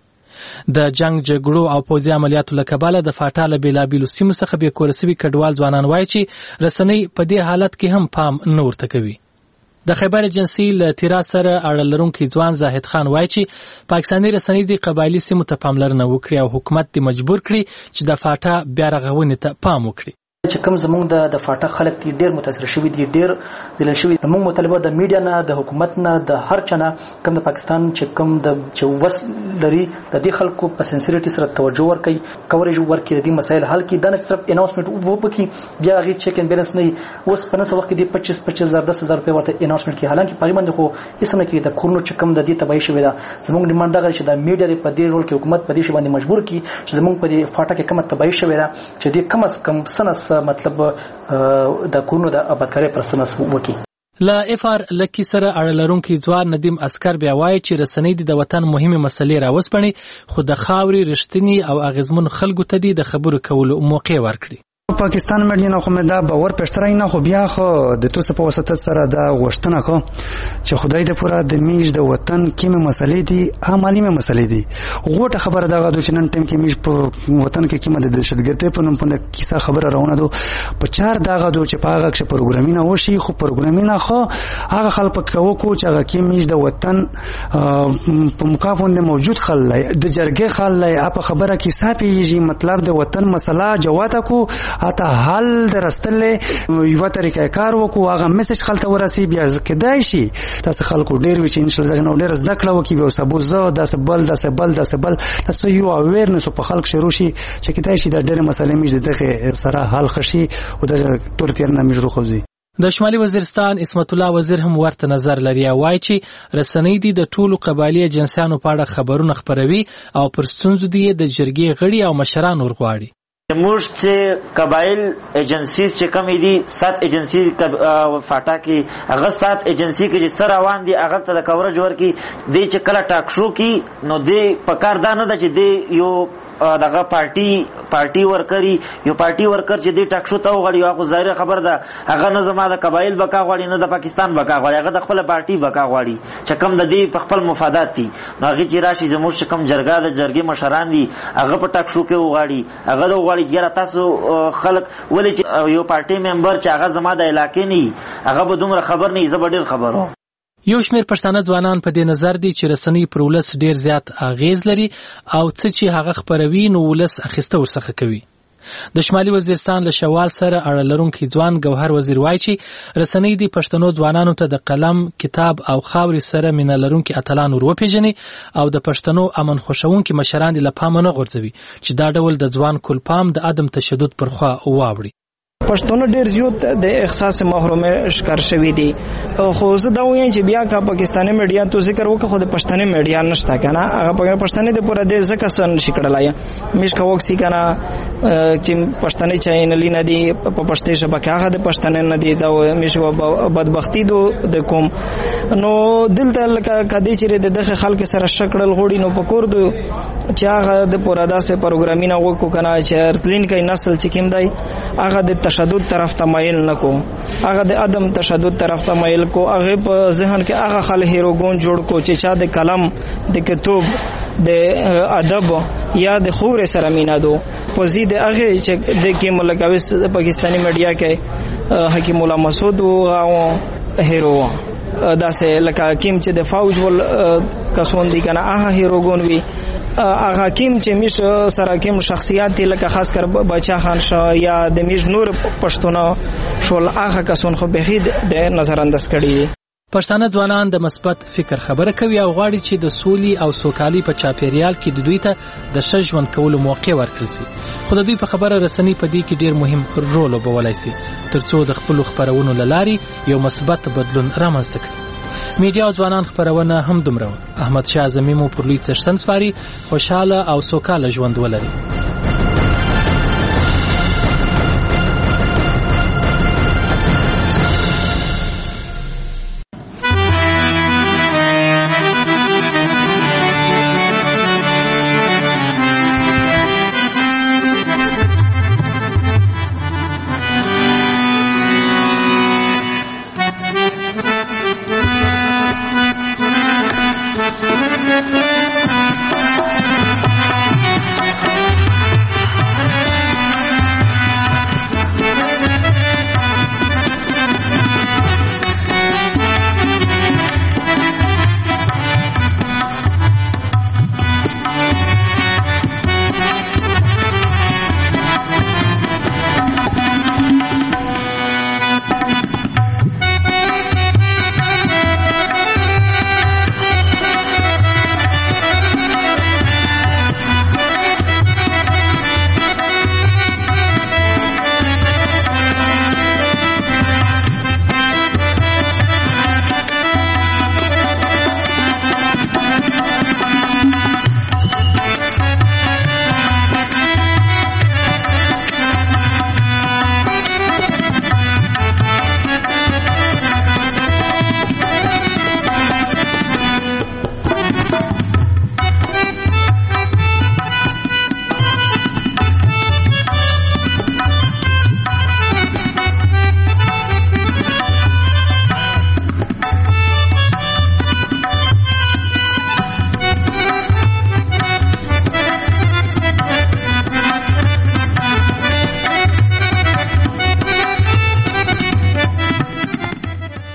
د جنگ جګړو او پوځي عملیاتو له کبله د فاټا له بېلابېلو سیمو څخه بې کوره سوي کډوال ځوانان وایي چې رسنۍ په دې حالت کې هم پام نه ورته کوي. د خیبر ایجنسی له تیرا سره اړه لرونکي ځوان زاهد خان وایي چې پاکستاني رسنۍ د قبایلي سیمو ته پاملرنه وکړي او حکومت دې مجبور کړي چې د فاټا بیا رغونې ته پام وکړي.
چې کوم زمونږ د د فاټا خلک دي ډېر متاثر شوي دي ډېر ځلل شوي موږ مطالبه د میډیا نه د حکومت نه د هر چا نه کوم د پاکستان چې کوم د چې وس لري د دې خلکو په سنسریټي سره توجه ورکړي کوریج ورکړي د دې مسایل حل کړي دا نه صرف اناونسمنت وکړي بیا هغه چیک اند بیلنس نه اوس په نس وخت کې د پچیس پچیس هزار دس هزار روپۍ ورته اناونسمنت کوي حالانکه په باندې خو هیڅ نه کوي د کورونو چې کوم د دې تبعی شوی دا زموږ ډیمانډ دا چې د میډیا په دې رول کې حکومت په دې شی باندې مجبور کړي چې زموږ په دې فاټا کې کومه تبعی شوی دا چې دې کم از کم سنس مطلب د کورونو د آبادکارۍ پر سنس وکړي.
لا اف ار لکی سره اړه لرونکي ځوان ندیم اسکر بیا وایي چې رسنۍ د وطن مهمه مسلې راوسپړي خو د خاوري رښتینی او اغیزمن خلکو ته د خبرو کولو موقع ورکړي.
پاکستان مډیا نه خو مې دا باور پېشترای نه خو بیا خو د توسه په واسطه سره دا غوښتنه کو چې خدای دې پورا د میش د وطن کیمه مسلې دي عملی مې مسلې دي غوټه خبره دا غو چې نن ټیم کې میش په وطن کې کیمه د دهشتګردۍ په نوم په کیسه خبره راونه دو په چار دا غو چې په هغه کې پروګرامینه وشي خو پروګرامینه خو هغه خلک کو کو چې هغه کې میش د وطن په مقابل موجود خلای د جرګې خلای په خبره کې صافي مطلب د وطن مسله جواته کو اته حل درستلې یو طریقې کار وکړو هغه میسج خلک ورسي بیا کېدای شي تاسو خلکو ډیر وی چې ان شاء الله نو ډیر زده کړو کې به سبو زه د سبل د سبل د سبل تاسو یو اویرنس په خلک شروع شي چې کېدای شي د ډېر مسلې مې دغه سره حل خشي او د ټول تیر نه مې روخوځي.
د شمالي وزیرستان اسمت الله وزیر هم ورته نظر لري او وايي چې رسنۍ دي د ټولو قبایلی جنسیانو په اړه خبرونه خپروي او پر ستونزو دي د جرګې غړي او مشران ورغواړي.
موږ چې قبایل ایجنسیز چې کمی دي سات ایجنسی فاټا کې هغه سات ایجنسی کې چې څه روان دي هغه ته د کورج ورکي دی چې کله ټاک شو کی نو دی په کار دا نه ده چې دی یو دغه پارټي پارټي ورکري یو پارټي ورکر چې دی ټاک شو ته وغړي هغه ظاهر خبر ده هغه نه زما د قبایل بقا غواړي نه د پاکستان بقا غواړي هغه د خپل پارټي بقا غواړي چې کم د دې په خپل مفادات دي نو هغه چې راشي زموږ چې کم جرګه د جرګې مشران دي هغه په ټاک شو کې وغړي هغه د وغړي چې تاسو خلک ولې چې یو پارټي ممبر چې هغه زما د علاقې نه هغه به دومره خبر نه زه به ډېر خبرو.
یو شمېر پښتانه ځوانان په دې نظر دي چې رسنۍ پر ولس ډیر زیات اغیز لري او څه چې هغه خبروي نو ولس اخیسته ورڅخه کوي. د شمالي وزیرستان له شوال سره اړه لرونکي ځوان ګوهر وزیر وایي چې رسنۍ د پښتنو ځوانانو ته د قلم کتاب او خاورې سره مینه لرونکي اتلان ور وپېژني او د پښتنو امن خوښونکي مشران له پامه نه غورځوي چې دا ډول د ځوان کلپام د عدم تشدد پر خوا واوړي.
پښتون ډیر زیات د احساس محرومه ښکار شوی دی خو زه دا وایم چې بیا کا پاکستاني میډیا تو ذکر وکړه خو د پښتني میډیا نشته کنه هغه په پښتني د پوره د ځکه سن شکړلای مش کا وکسي کنه چې پښتني چینل نه دی په پښتې شبکه هغه د پښتني نه دی دا مش بدبختی دو د کوم نو دلته لکه کدي چې د دغه خلک سره شکړل غوړي نو پکور دو چې هغه د پوره داسې پروګرامینه وکړو کنه چې ارتلین کې نسل چې کیم دی هغه د تشدد طرف ته مایل نکو هغه د عدم تشدد طرف ته مایل کو هغه په ذهن کې هغه خل هیروګون جوړ کو چې چا د قلم د کتاب د ادب یا د خور سره مینا دو پوزید هغه چې د کې ملګاوي پاکستاني میډیا کې حکیم الله مسعود او هیرو داسې لکه کیم چې د فوج ول کسون دي کنه هغه هیروګون وی هغه کیم چې مش سره کیم شخصیت لکه خاص کر بچا خان شاه یا د مش نور پښتون شول هغه کسون خو به د نظر انداز کړي.
پښتانه ځوانان د مثبت فکر خبره کوي او غواړي چې د سولې او سوکالي په چاپیریال کې د دوی ته د ښه ژوند کولو موقع ورکړل شي خو د دوی په خبره رسنۍ په دې کې ډیر مهم رول لوبولی شي ترڅو د خپل خبرونو لاري یو مثبت بدلون رامنځته کړي. میډیا او ځوانان خبرونه هم دومره احمد شاه اعظمي مو پر لوی څښتن سپاري خوشاله او سوکاله ژوند ولري.